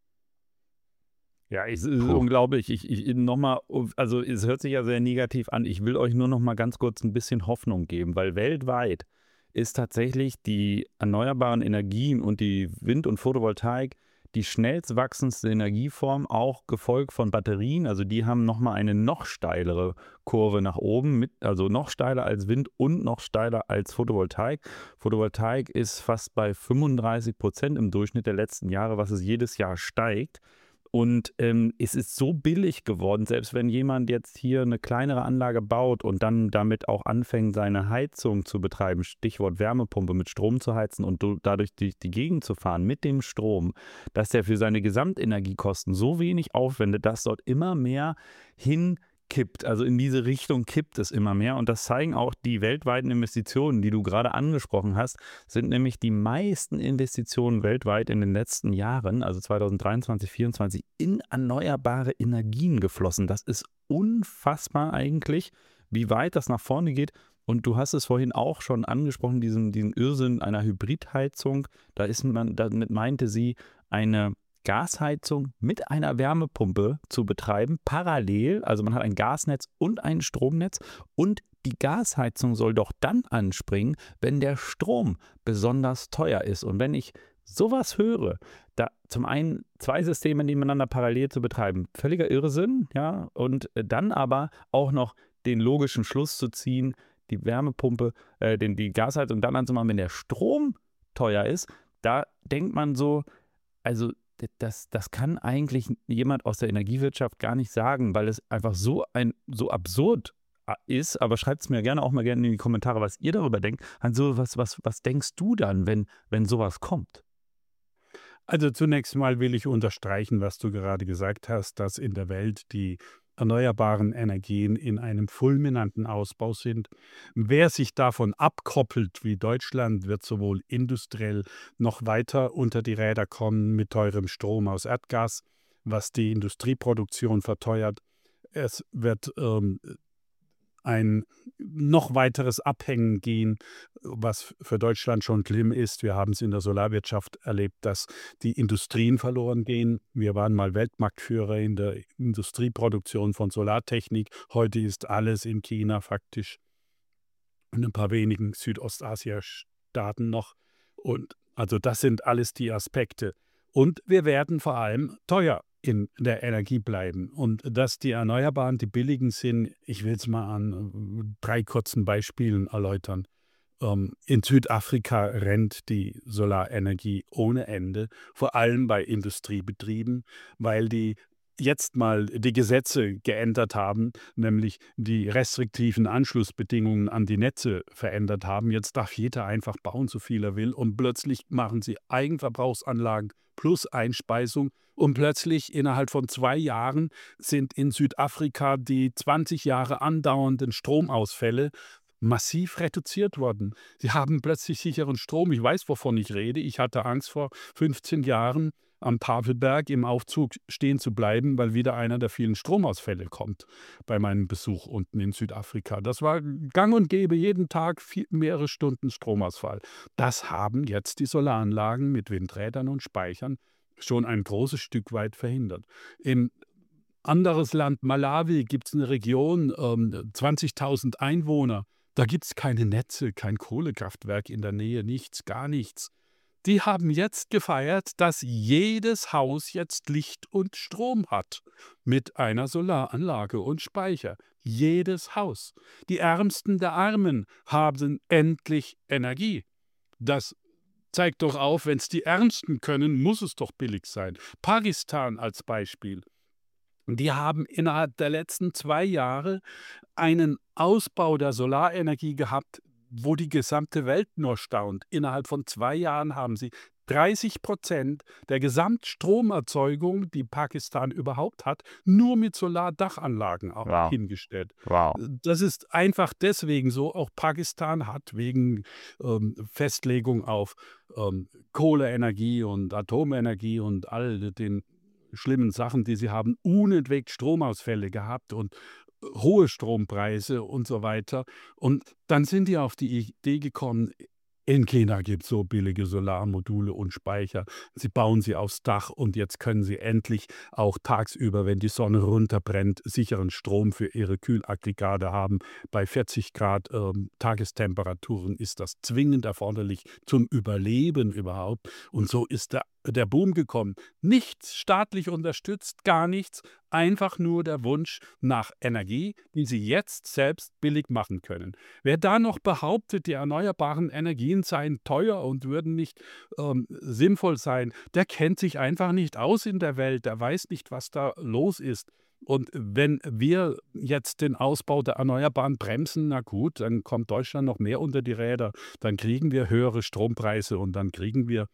[SPEAKER 2] Ja, es ist
[SPEAKER 1] Puh.
[SPEAKER 2] unglaublich. Ich, ich nochmal, also es hört sich ja sehr negativ an. Ich will euch nur noch mal ganz kurz ein bisschen Hoffnung geben, weil weltweit ist tatsächlich die erneuerbaren Energien und die Wind- und Photovoltaik die schnellst wachsendste Energieform, auch gefolgt von Batterien. Also die haben nochmal eine noch steilere Kurve nach oben, mit, also noch steiler als Wind und noch steiler als Photovoltaik. Photovoltaik ist fast bei fünfunddreißig Prozent im Durchschnitt der letzten Jahre, was es jedes Jahr steigt. Und ähm, es ist so billig geworden, selbst wenn jemand jetzt hier eine kleinere Anlage baut und dann damit auch anfängt, seine Heizung zu betreiben, Stichwort Wärmepumpe, mit Strom zu heizen und du, dadurch durch die Gegend zu fahren mit dem Strom, dass der für seine Gesamtenergiekosten so wenig aufwendet, dass dort immer mehr hin kippt, also in diese Richtung kippt es immer mehr, und das zeigen auch die weltweiten Investitionen, die du gerade angesprochen hast, sind nämlich die meisten Investitionen weltweit in den letzten Jahren, also zweitausenddreiundzwanzig, zweitausendvierundzwanzig, in erneuerbare Energien geflossen. Das ist unfassbar eigentlich, wie weit das nach vorne geht. Und du hast es vorhin auch schon angesprochen, diesen, diesen Irrsinn einer Hybridheizung. Da ist man, damit meinte sie, eine Gasheizung mit einer Wärmepumpe zu betreiben, parallel. Also man hat ein Gasnetz und ein Stromnetz, und die Gasheizung soll doch dann anspringen, wenn der Strom besonders teuer ist. Und wenn ich sowas höre, da zum einen zwei Systeme nebeneinander parallel zu betreiben, völliger Irrsinn, ja, und dann aber auch noch den logischen Schluss zu ziehen, die Wärmepumpe, äh, den, die Gasheizung dann anzumachen, wenn der Strom teuer ist, da denkt man so, also Das, das kann eigentlich jemand aus der Energiewirtschaft gar nicht sagen, weil es einfach so ein so absurd ist. Aber schreibt es mir gerne auch mal gerne in die Kommentare, was ihr darüber denkt. Also was, was, was denkst du dann, wenn, wenn sowas kommt?
[SPEAKER 3] Also zunächst mal will ich unterstreichen, was du gerade gesagt hast, dass in der Welt die erneuerbaren Energien in einem fulminanten Ausbau sind. Wer sich davon abkoppelt wie Deutschland, wird sowohl industriell noch weiter unter die Räder kommen mit teurem Strom aus Erdgas, was die Industrieproduktion verteuert. Es wird ähm, ein noch weiteres Abhängen gehen, was für Deutschland schon schlimm ist. Wir haben es in der Solarwirtschaft erlebt, dass die Industrien verloren gehen. Wir waren mal Weltmarktführer in der Industrieproduktion von Solartechnik. Heute ist alles in China faktisch und ein paar wenigen Südostasien-Staaten noch. Und also das sind alles die Aspekte. Und wir werden vor allem teuer in der Energie bleiben. Und dass die Erneuerbaren, die billigen sind, ich will es mal an drei kurzen Beispielen erläutern. Ähm, in Südafrika rennt die Solarenergie ohne Ende, vor allem bei Industriebetrieben, weil die jetzt mal die Gesetze geändert haben, nämlich die restriktiven Anschlussbedingungen an die Netze verändert haben. Jetzt darf jeder einfach bauen, so viel er will, und plötzlich machen sie Eigenverbrauchsanlagen plus Einspeisung, und plötzlich innerhalb von zwei Jahren sind in Südafrika die zwanzig Jahre andauernden Stromausfälle massiv reduziert worden. Sie haben plötzlich sicheren Strom. Ich weiß, wovon ich rede. Ich hatte Angst, vor fünfzehn Jahren am Tafelberg im Aufzug stehen zu bleiben, weil wieder einer der vielen Stromausfälle kommt bei meinem Besuch unten in Südafrika. Das war gang und gäbe, jeden Tag viel, mehrere Stunden Stromausfall. Das haben jetzt die Solaranlagen mit Windrädern und Speichern schon ein großes Stück weit verhindert. Im anderes Land, Malawi, gibt es eine Region, ähm, zwanzigtausend Einwohner, Da gibt es keine Netze, kein Kohlekraftwerk in der Nähe, nichts, gar nichts. Die haben jetzt gefeiert, dass jedes Haus jetzt Licht und Strom hat mit einer Solaranlage und Speicher. Jedes Haus. Die Ärmsten der Armen haben endlich Energie. Das zeigt doch auf, wenn es die Ärmsten können, muss es doch billig sein. Pakistan als Beispiel. Die haben innerhalb der letzten zwei Jahre einen Ausbau der Solarenergie gehabt, wo die gesamte Welt nur staunt. Innerhalb von zwei Jahren haben sie dreißig Prozent der Gesamtstromerzeugung, die Pakistan überhaupt hat, nur mit Solardachanlagen auch
[SPEAKER 2] Wow.
[SPEAKER 3] hingestellt.
[SPEAKER 2] Wow.
[SPEAKER 3] Das ist einfach deswegen so. Auch Pakistan hat wegen ähm, Festlegung auf ähm, Kohleenergie und Atomenergie und all den schlimmen Sachen, die sie haben, unentwegt Stromausfälle gehabt und hohe Strompreise und so weiter. Und dann sind die auf die Idee gekommen, in China gibt es so billige Solarmodule und Speicher. Sie bauen sie aufs Dach und jetzt können sie endlich auch tagsüber, wenn die Sonne runterbrennt, sicheren Strom für ihre Kühlaggregate haben. Bei vierzig Grad ähm, Tagestemperaturen ist das zwingend erforderlich zum Überleben überhaupt. Und so ist der, der Boom gekommen. Nichts staatlich unterstützt, gar nichts. Einfach nur der Wunsch nach Energie, die sie jetzt selbst billig machen können. Wer da noch behauptet, die erneuerbaren Energien seien teuer und würden nicht ähm, sinnvoll sein, der kennt sich einfach nicht aus in der Welt, der weiß nicht, was da los ist. Und wenn wir jetzt den Ausbau der Erneuerbaren bremsen, na gut, dann kommt Deutschland noch mehr unter die Räder, dann kriegen wir höhere Strompreise und dann kriegen wir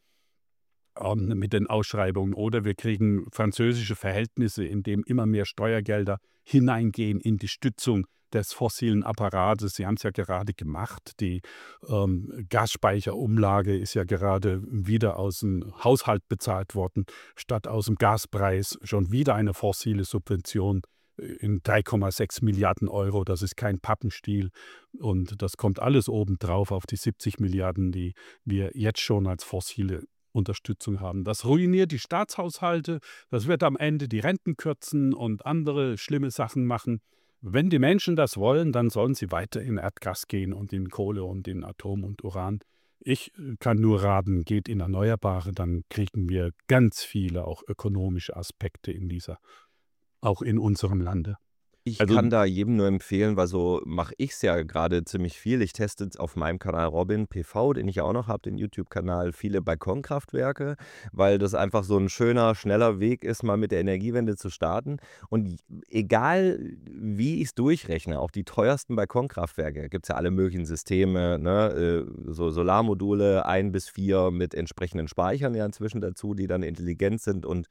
[SPEAKER 3] ähm, mit den Ausschreibungen oder wir kriegen französische Verhältnisse, in denen immer mehr Steuergelder hineingehen in die Stützung des fossilen Apparates. Sie haben es ja gerade gemacht. Die ähm, Gasspeicherumlage ist ja gerade wieder aus dem Haushalt bezahlt worden, statt aus dem Gaspreis schon wieder eine fossile Subvention in drei Komma sechs Milliarden Euro. Das ist kein Pappenstiel. Und das kommt alles obendrauf auf die siebzig Milliarden, die wir jetzt schon als fossile Unterstützung haben. Das ruiniert die Staatshaushalte. Das wird am Ende die Renten kürzen und andere schlimme Sachen machen. Wenn die Menschen das wollen, dann sollen sie weiter in Erdgas gehen und in Kohle und in Atom und Uran. Ich kann nur raten, geht in Erneuerbare, dann kriegen wir ganz viele auch ökonomische Aspekte in dieser, auch in unserem Lande.
[SPEAKER 1] Ich
[SPEAKER 2] Also-
[SPEAKER 1] kann da jedem nur empfehlen, weil so mache ich es ja gerade ziemlich viel. Ich teste jetzt auf meinem Kanal Robin P V, den ich ja auch noch habe, den YouTube-Kanal, viele Balkonkraftwerke, weil das einfach so ein schöner, schneller Weg ist, mal mit der Energiewende zu starten. Und egal, wie ich es durchrechne, auch die teuersten Balkonkraftwerke, gibt es ja alle möglichen Systeme, ne? äh, so Solarmodule ein bis vier mit entsprechenden Speichern ja inzwischen dazu, die dann intelligent sind und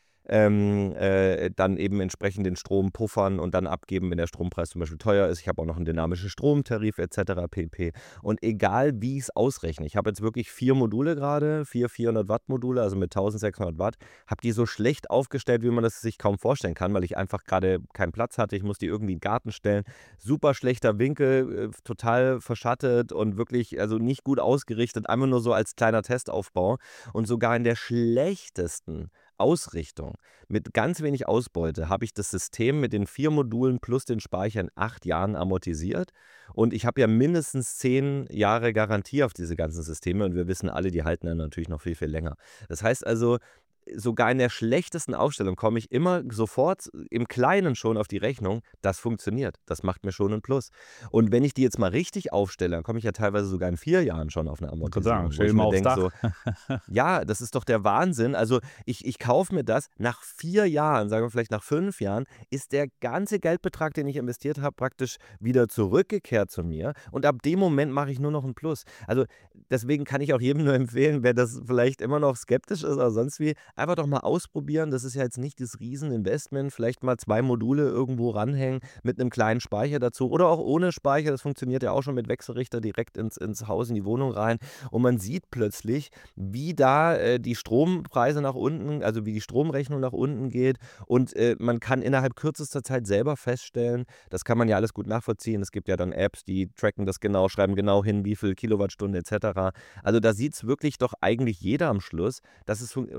[SPEAKER 1] ähm, äh, dann eben entsprechend den Strom puffern und dann abgeben, wenn der Strompreis zum Beispiel teuer ist. Ich habe auch noch einen dynamischen Stromtarif et cetera pp. Und egal, wie ich es ausrechne, ich habe jetzt wirklich vier Module gerade, vier vierhundert Watt Module, also mit eintausendsechshundert Watt, habe die so schlecht aufgestellt, wie man das sich kaum vorstellen kann, weil ich einfach gerade keinen Platz hatte. Ich musste die irgendwie in den Garten stellen. Super schlechter Winkel, äh, total verschattet und wirklich also nicht gut ausgerichtet, einfach nur so als kleiner Testaufbau. Und sogar in der schlechtesten Ausrichtung mit ganz wenig Ausbeute habe ich das System mit den vier Modulen plus den Speicher in acht Jahren amortisiert. Und ich habe ja mindestens zehn Jahre Garantie auf diese ganzen Systeme. Und wir wissen alle, die halten dann natürlich noch viel, viel länger. Das heißt also, sogar in der schlechtesten Aufstellung komme ich immer sofort im Kleinen schon auf die Rechnung, das funktioniert. Das macht mir schon ein Plus. Und wenn ich die jetzt mal richtig aufstelle, dann komme ich ja teilweise sogar in vier Jahren schon auf eine
[SPEAKER 2] Ich kann
[SPEAKER 1] Amortisierung.
[SPEAKER 2] sagen,
[SPEAKER 1] wo
[SPEAKER 2] stell
[SPEAKER 1] ich
[SPEAKER 2] dir mal
[SPEAKER 1] mir
[SPEAKER 2] aufs
[SPEAKER 1] denke,
[SPEAKER 2] Dach.
[SPEAKER 1] so, ja, das ist doch der Wahnsinn. Also ich, ich kaufe mir das, nach vier Jahren, sagen wir vielleicht nach fünf Jahren, ist der ganze Geldbetrag, den ich investiert habe, praktisch wieder zurückgekehrt zu mir. Und ab dem Moment mache ich nur noch ein Plus. Also deswegen kann ich auch jedem nur empfehlen, wer das vielleicht immer noch skeptisch ist oder sonst wie, einfach doch mal ausprobieren. Das ist ja jetzt nicht das Rieseninvestment. Vielleicht mal zwei Module irgendwo ranhängen mit einem kleinen Speicher dazu oder auch ohne Speicher. Das funktioniert ja auch schon mit Wechselrichter direkt ins, ins Haus, in die Wohnung rein. Und man sieht plötzlich, wie da äh, die Strompreise nach unten, also wie die Stromrechnung nach unten geht. Und äh, man kann innerhalb kürzester Zeit selber feststellen, das kann man ja alles gut nachvollziehen. Es gibt ja dann Apps, die tracken das genau, schreiben genau hin, wie viel Kilowattstunde et cetera. Also da sieht es wirklich doch eigentlich jeder am Schluss, dass es fun- und wenn es im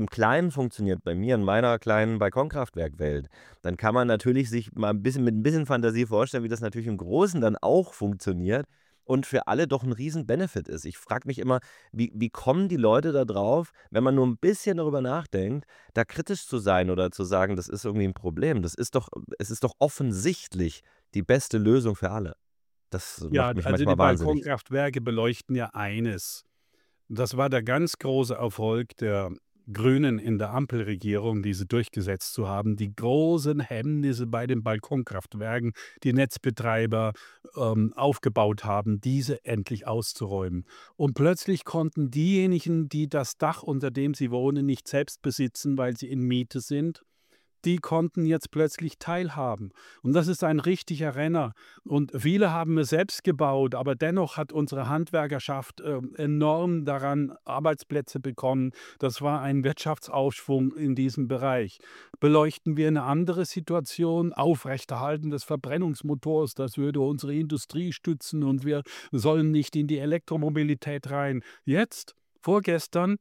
[SPEAKER 1] Kleinen funktioniert, bei mir in meiner kleinen Balkonkraftwerkwelt, dann kann man natürlich sich mal ein bisschen mit ein bisschen Fantasie vorstellen, wie das natürlich im Großen dann auch funktioniert und für alle doch ein riesen Benefit ist. Ich frage mich immer, wie wie kommen die Leute da drauf, wenn man nur ein bisschen darüber nachdenkt, da kritisch zu sein oder zu sagen, das ist irgendwie ein Problem. Das ist doch es ist doch offensichtlich die beste Lösung für alle. Das
[SPEAKER 3] Ja,
[SPEAKER 1] macht mich
[SPEAKER 3] also die
[SPEAKER 1] manchmal wahnsinnig.
[SPEAKER 3] Balkonkraftwerke beleuchten ja eines. Das war der ganz große Erfolg der Grünen in der Ampelregierung, diese durchgesetzt zu haben. Die großen Hemmnisse bei den Balkonkraftwerken, die Netzbetreiber ähm, aufgebaut haben, diese endlich auszuräumen. Und plötzlich konnten diejenigen, die das Dach, unter dem sie wohnen, nicht selbst besitzen, weil sie in Miete sind, die konnten jetzt plötzlich teilhaben. Und das ist ein richtiger Renner. Und viele haben es selbst gebaut, aber dennoch hat unsere Handwerkerschaft äh, enorm daran Arbeitsplätze bekommen. Das war ein Wirtschaftsaufschwung in diesem Bereich. Beleuchten wir eine andere Situation, Aufrechterhalten des Verbrennungsmotors, das würde unsere Industrie stützen und wir sollen nicht in die Elektromobilität rein. Jetzt, vorgestern,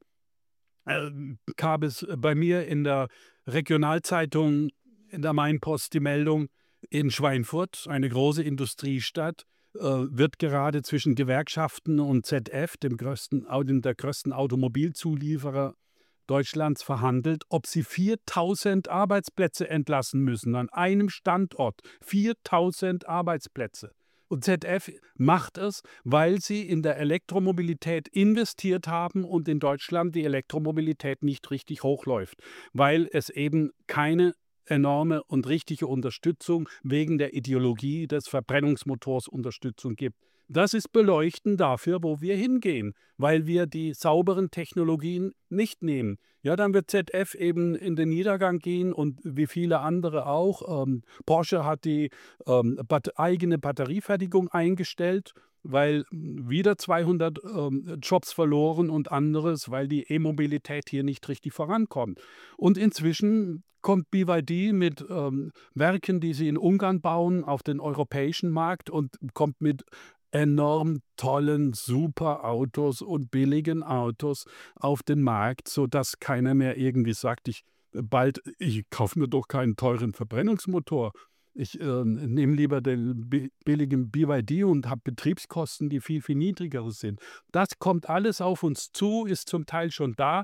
[SPEAKER 3] äh, gab es bei mir in der Regionalzeitung, in der Mainpost, die Meldung, in Schweinfurt, eine große Industriestadt, äh, wird gerade zwischen Gewerkschaften und Z F, dem größten, Au- dem der größten Automobilzulieferer Deutschlands, verhandelt, ob sie viertausend Arbeitsplätze entlassen müssen an einem Standort. viertausend Arbeitsplätze. Und Z F macht es, weil sie in der Elektromobilität investiert haben und in Deutschland die Elektromobilität nicht richtig hochläuft, weil es eben keine enorme und richtige Unterstützung wegen der Ideologie des Verbrennungsmotors Unterstützung gibt. Das ist Beleuchten dafür, wo wir hingehen, weil wir die sauberen Technologien nicht nehmen. Ja, dann wird Z F eben in den Niedergang gehen und wie viele andere auch. Ähm, Porsche hat die ähm, bat eigene Batteriefertigung eingestellt, weil mm, wieder zweihundert ähm, Jobs verloren und anderes, weil die E-Mobilität hier nicht richtig vorankommt. Und inzwischen kommt B Y D mit ähm, Werken, die sie in Ungarn bauen, auf den europäischen Markt und kommt mit enorm tollen, super Autos und billigen Autos auf den Markt, sodass keiner mehr irgendwie sagt, ich bald, ich kaufe mir doch keinen teuren Verbrennungsmotor. Ich äh, nehme lieber den bi- billigen B Y D und habe Betriebskosten, die viel, viel niedriger sind. Das kommt alles auf uns zu, ist zum Teil schon da.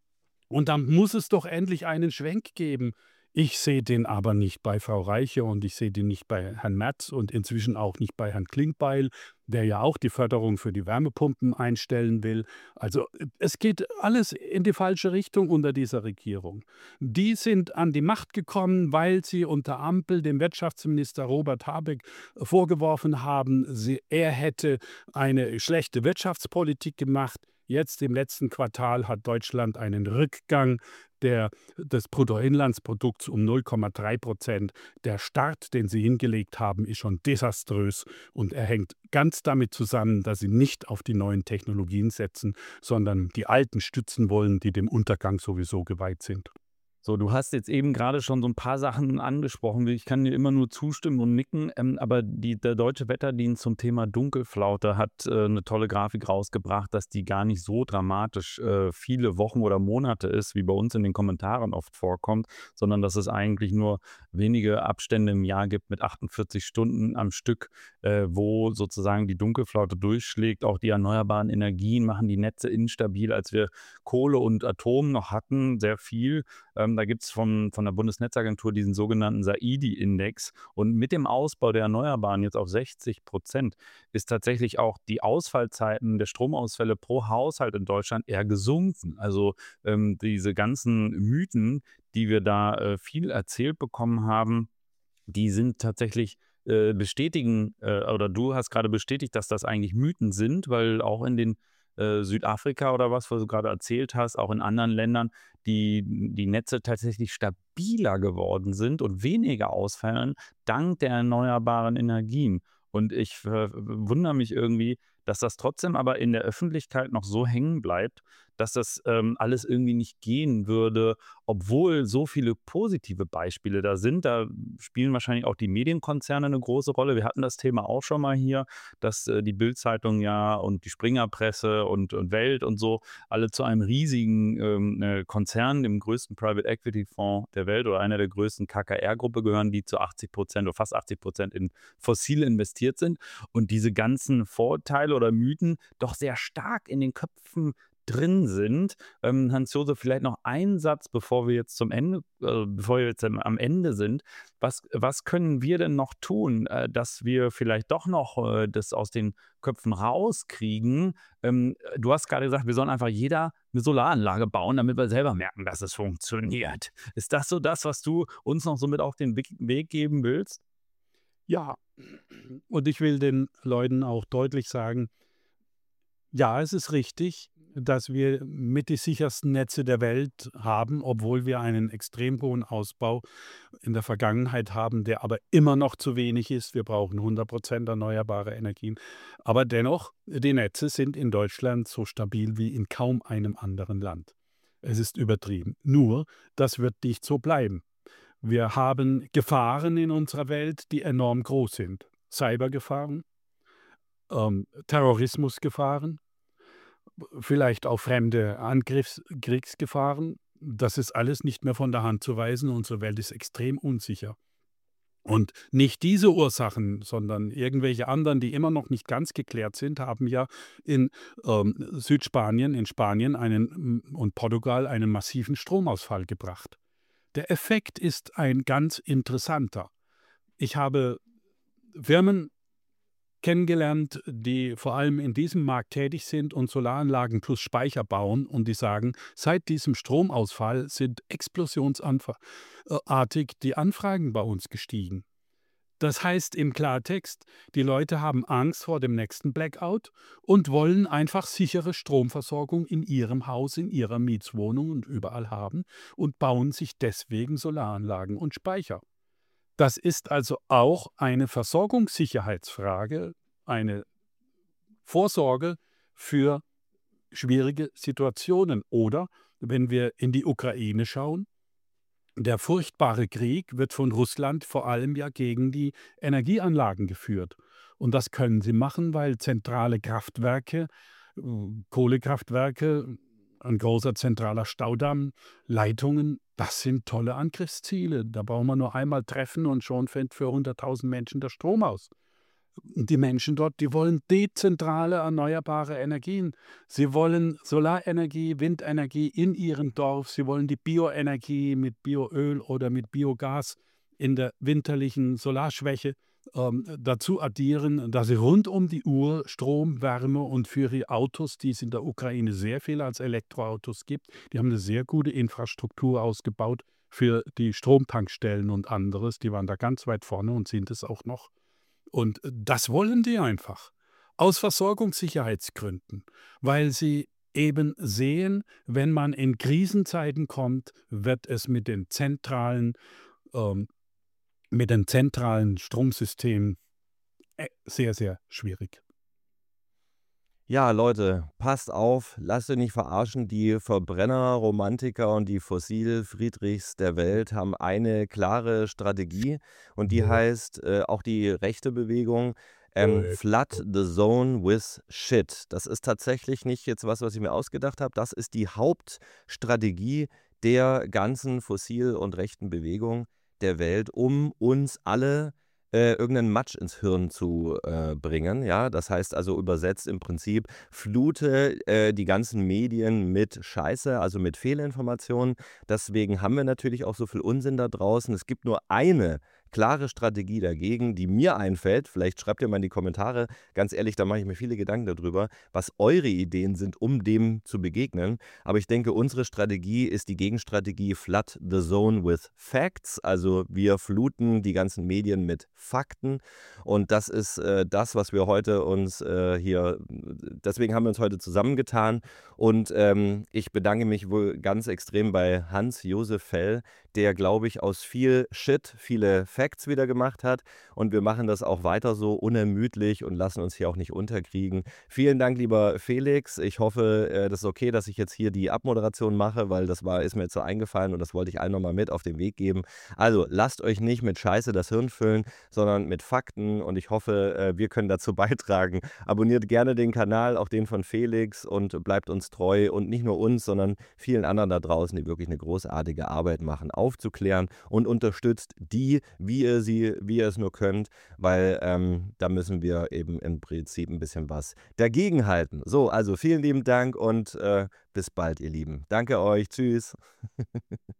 [SPEAKER 3] Und dann muss es doch endlich einen Schwenk geben. Ich sehe den aber nicht bei Frau Reiche und ich sehe den nicht bei Herrn Merz und inzwischen auch nicht bei Herrn Klingbeil, der ja auch die Förderung für die Wärmepumpen einstellen will. Also äh, es geht alles in die falsche Richtung unter dieser Regierung. Die sind an die Macht gekommen, weil sie unter Ampel dem Wirtschaftsminister Robert Habeck vorgeworfen haben, sie, er hätte eine schlechte Wirtschaftspolitik gemacht. Jetzt im letzten Quartal hat Deutschland einen Rückgang der, des Bruttoinlandsprodukts um null Komma drei Prozent. Der Start, den sie hingelegt haben, ist schon desaströs und er hängt ganz damit zusammen, dass sie nicht auf die neuen Technologien setzen, sondern die alten stützen wollen, die dem Untergang sowieso geweiht sind.
[SPEAKER 2] So, du hast jetzt eben gerade schon so ein paar Sachen angesprochen. Ich kann dir immer nur zustimmen und nicken, ähm, aber die der Deutsche Wetterdienst zum Thema Dunkelflaute hat, äh, 'ne tolle Grafik rausgebracht, dass die gar nicht so dramatisch, äh, viele Wochen oder Monate ist, wie bei uns in den Kommentaren oft vorkommt, sondern dass es eigentlich nur wenige Abstände im Jahr gibt mit achtundvierzig Stunden am Stück, äh, wo sozusagen die Dunkelflaute durchschlägt. Auch die erneuerbaren Energien machen die Netze instabil, als wir Kohle und Atom noch hatten, sehr viel. Ähm, da gibt es von, von der Bundesnetzagentur diesen sogenannten Saidi-Index. Und mit dem Ausbau der Erneuerbaren jetzt auf sechzig Prozent ist tatsächlich auch die Ausfallzeiten der Stromausfälle pro Haushalt in Deutschland eher gesunken. Also ähm, diese ganzen Mythen, die wir da äh, viel erzählt bekommen haben, die sind tatsächlich äh, bestätigen, äh, oder du hast gerade bestätigt, dass das eigentlich Mythen sind, weil auch in den äh, Südafrika oder was, was du gerade erzählt hast, auch in anderen Ländern, die, die Netze tatsächlich stabiler geworden sind und weniger ausfallen, dank der erneuerbaren Energien. Und ich äh, wundere mich irgendwie, dass das trotzdem aber in der Öffentlichkeit noch so hängen bleibt, dass das ähm, alles irgendwie nicht gehen würde, obwohl so viele positive Beispiele da sind. Da spielen wahrscheinlich auch die Medienkonzerne eine große Rolle. Wir hatten das Thema auch schon mal hier, dass äh, die Bild-Zeitung ja und die Springerpresse und, und Welt und so alle zu einem riesigen ähm, äh, Konzern, dem größten Private Equity Fonds der Welt oder einer der größten K K R-Gruppe gehören, die zu achtzig Prozent oder fast achtzig Prozent in Fossil investiert sind und diese ganzen Vorurteile oder Mythen doch sehr stark in den Köpfen drin sind. Ähm, Hans-Josef, vielleicht noch einen Satz, bevor wir jetzt zum Ende, äh, bevor wir jetzt am am Ende sind. Was, was können wir denn noch tun, äh, dass wir vielleicht doch noch äh, das aus den Köpfen rauskriegen? Ähm, du hast gerade gesagt, wir sollen einfach jeder eine Solaranlage bauen, damit wir selber merken, dass es funktioniert. Ist das so das, was du uns noch so mit auf den Weg Weg geben willst?
[SPEAKER 3] Ja, und ich will den Leuten auch deutlich sagen, ja, es ist richtig, dass wir mit die sichersten Netze der Welt haben, obwohl wir einen extrem hohen Ausbau in der Vergangenheit haben, der aber immer noch zu wenig ist. Wir brauchen hundert Prozent erneuerbare Energien. Aber dennoch, die Netze sind in Deutschland so stabil wie in kaum einem anderen Land. Es ist übertrieben. Nur, das wird nicht so bleiben. Wir haben Gefahren in unserer Welt, die enorm groß sind. Cybergefahren, ähm, Terrorismusgefahren, vielleicht auch fremde Angriffskriegsgefahren. Das ist alles nicht mehr von der Hand zu weisen. Unsere Welt ist extrem unsicher. Und nicht diese Ursachen, sondern irgendwelche anderen, die immer noch nicht ganz geklärt sind, haben ja in ähm, Südspanien, in Spanien einen, und Portugal einen massiven Stromausfall gebracht. Der Effekt ist ein ganz interessanter. Ich habe Firmen kennengelernt, die vor allem in diesem Markt tätig sind und Solaranlagen plus Speicher bauen, und die sagen, seit diesem Stromausfall sind explosionsartig die Anfragen bei uns gestiegen. Das heißt im Klartext, die Leute haben Angst vor dem nächsten Blackout und wollen einfach sichere Stromversorgung in ihrem Haus, in ihrer Mietswohnung und überall haben und bauen sich deswegen Solaranlagen und Speicher. Das ist also auch eine Versorgungssicherheitsfrage, eine Vorsorge für schwierige Situationen. Oder wenn wir in die Ukraine schauen, der furchtbare Krieg wird von Russland vor allem ja gegen die Energieanlagen geführt. Und das können sie machen, weil zentrale Kraftwerke, äh, Kohlekraftwerke, ein großer zentraler Staudamm, Leitungen, das sind tolle Angriffsziele. Da brauchen wir nur einmal treffen und schon fällt für hunderttausend Menschen der Strom aus. Und die Menschen dort, die wollen dezentrale erneuerbare Energien. Sie wollen Solarenergie, Windenergie in ihrem Dorf. Sie wollen die Bioenergie mit Bioöl oder mit Biogas in der winterlichen Solarschwäche ähm, dazu addieren, dass sie rund um die Uhr Strom, Wärme und für ihre Autos, die es in der Ukraine sehr viel als Elektroautos gibt, die haben eine sehr gute Infrastruktur ausgebaut für die Stromtankstellen und anderes. Die waren da ganz weit vorne und sind es auch noch. Und das wollen die einfach. Aus Versorgungssicherheitsgründen, weil sie eben sehen, wenn man in Krisenzeiten kommt, wird es mit den zentralen, ähm, mit den zentralen Stromsystemen äh, sehr, sehr schwierig.
[SPEAKER 1] Ja, Leute, passt auf, lasst euch nicht verarschen. Die Verbrenner, Romantiker und die Fossil-Friedrichs der Welt haben eine klare Strategie und die heißt, äh, auch die rechte Bewegung, ähm, Flood the Zone with Shit. Das ist tatsächlich nicht jetzt was, was ich mir ausgedacht habe. Das ist die Hauptstrategie der ganzen fossil- und rechten Bewegung der Welt, um uns alle äh, irgendeinen Matsch ins Hirn zu äh, bringen. Ja? Das heißt also übersetzt im Prinzip, flute äh, die ganzen Medien mit Scheiße, also mit Fehlinformationen. Deswegen haben wir natürlich auch so viel Unsinn da draußen. Es gibt nur eine klare Strategie dagegen, die mir einfällt. Vielleicht schreibt ihr mal in die Kommentare. Ganz ehrlich, da mache ich mir viele Gedanken darüber, was eure Ideen sind, um dem zu begegnen. Aber ich denke, unsere Strategie ist die Gegenstrategie Flood the Zone with Facts. Also wir fluten die ganzen Medien mit Fakten. Und das ist äh, das, was wir heute uns äh, hier, deswegen haben wir uns heute zusammengetan. Und ähm, ich bedanke mich wohl ganz extrem bei Hans-Josef Fell, der, glaube ich, aus viel Shit viele Facts wieder gemacht hat. Und wir machen das auch weiter so unermüdlich und lassen uns hier auch nicht unterkriegen. Vielen Dank, lieber Felix. Ich hoffe, äh, das ist okay, dass ich jetzt hier die Abmoderation mache, weil das war, ist mir jetzt so eingefallen und das wollte ich allen nochmal mit auf den Weg geben. Also lasst euch nicht mit Scheiße das Hirn füllen, sondern mit Fakten und ich hoffe, äh, wir können dazu beitragen. Abonniert gerne den Kanal, auch den von Felix und bleibt uns treu und nicht nur uns, sondern vielen anderen da draußen, die wirklich eine großartige Arbeit machen, aufzuklären und unterstützt die, wie ihr sie, wie ihr es nur könnt, weil ähm, da müssen wir eben im Prinzip ein bisschen was dagegenhalten. So, also vielen lieben Dank und äh, bis bald, ihr Lieben. Danke euch. Tschüss.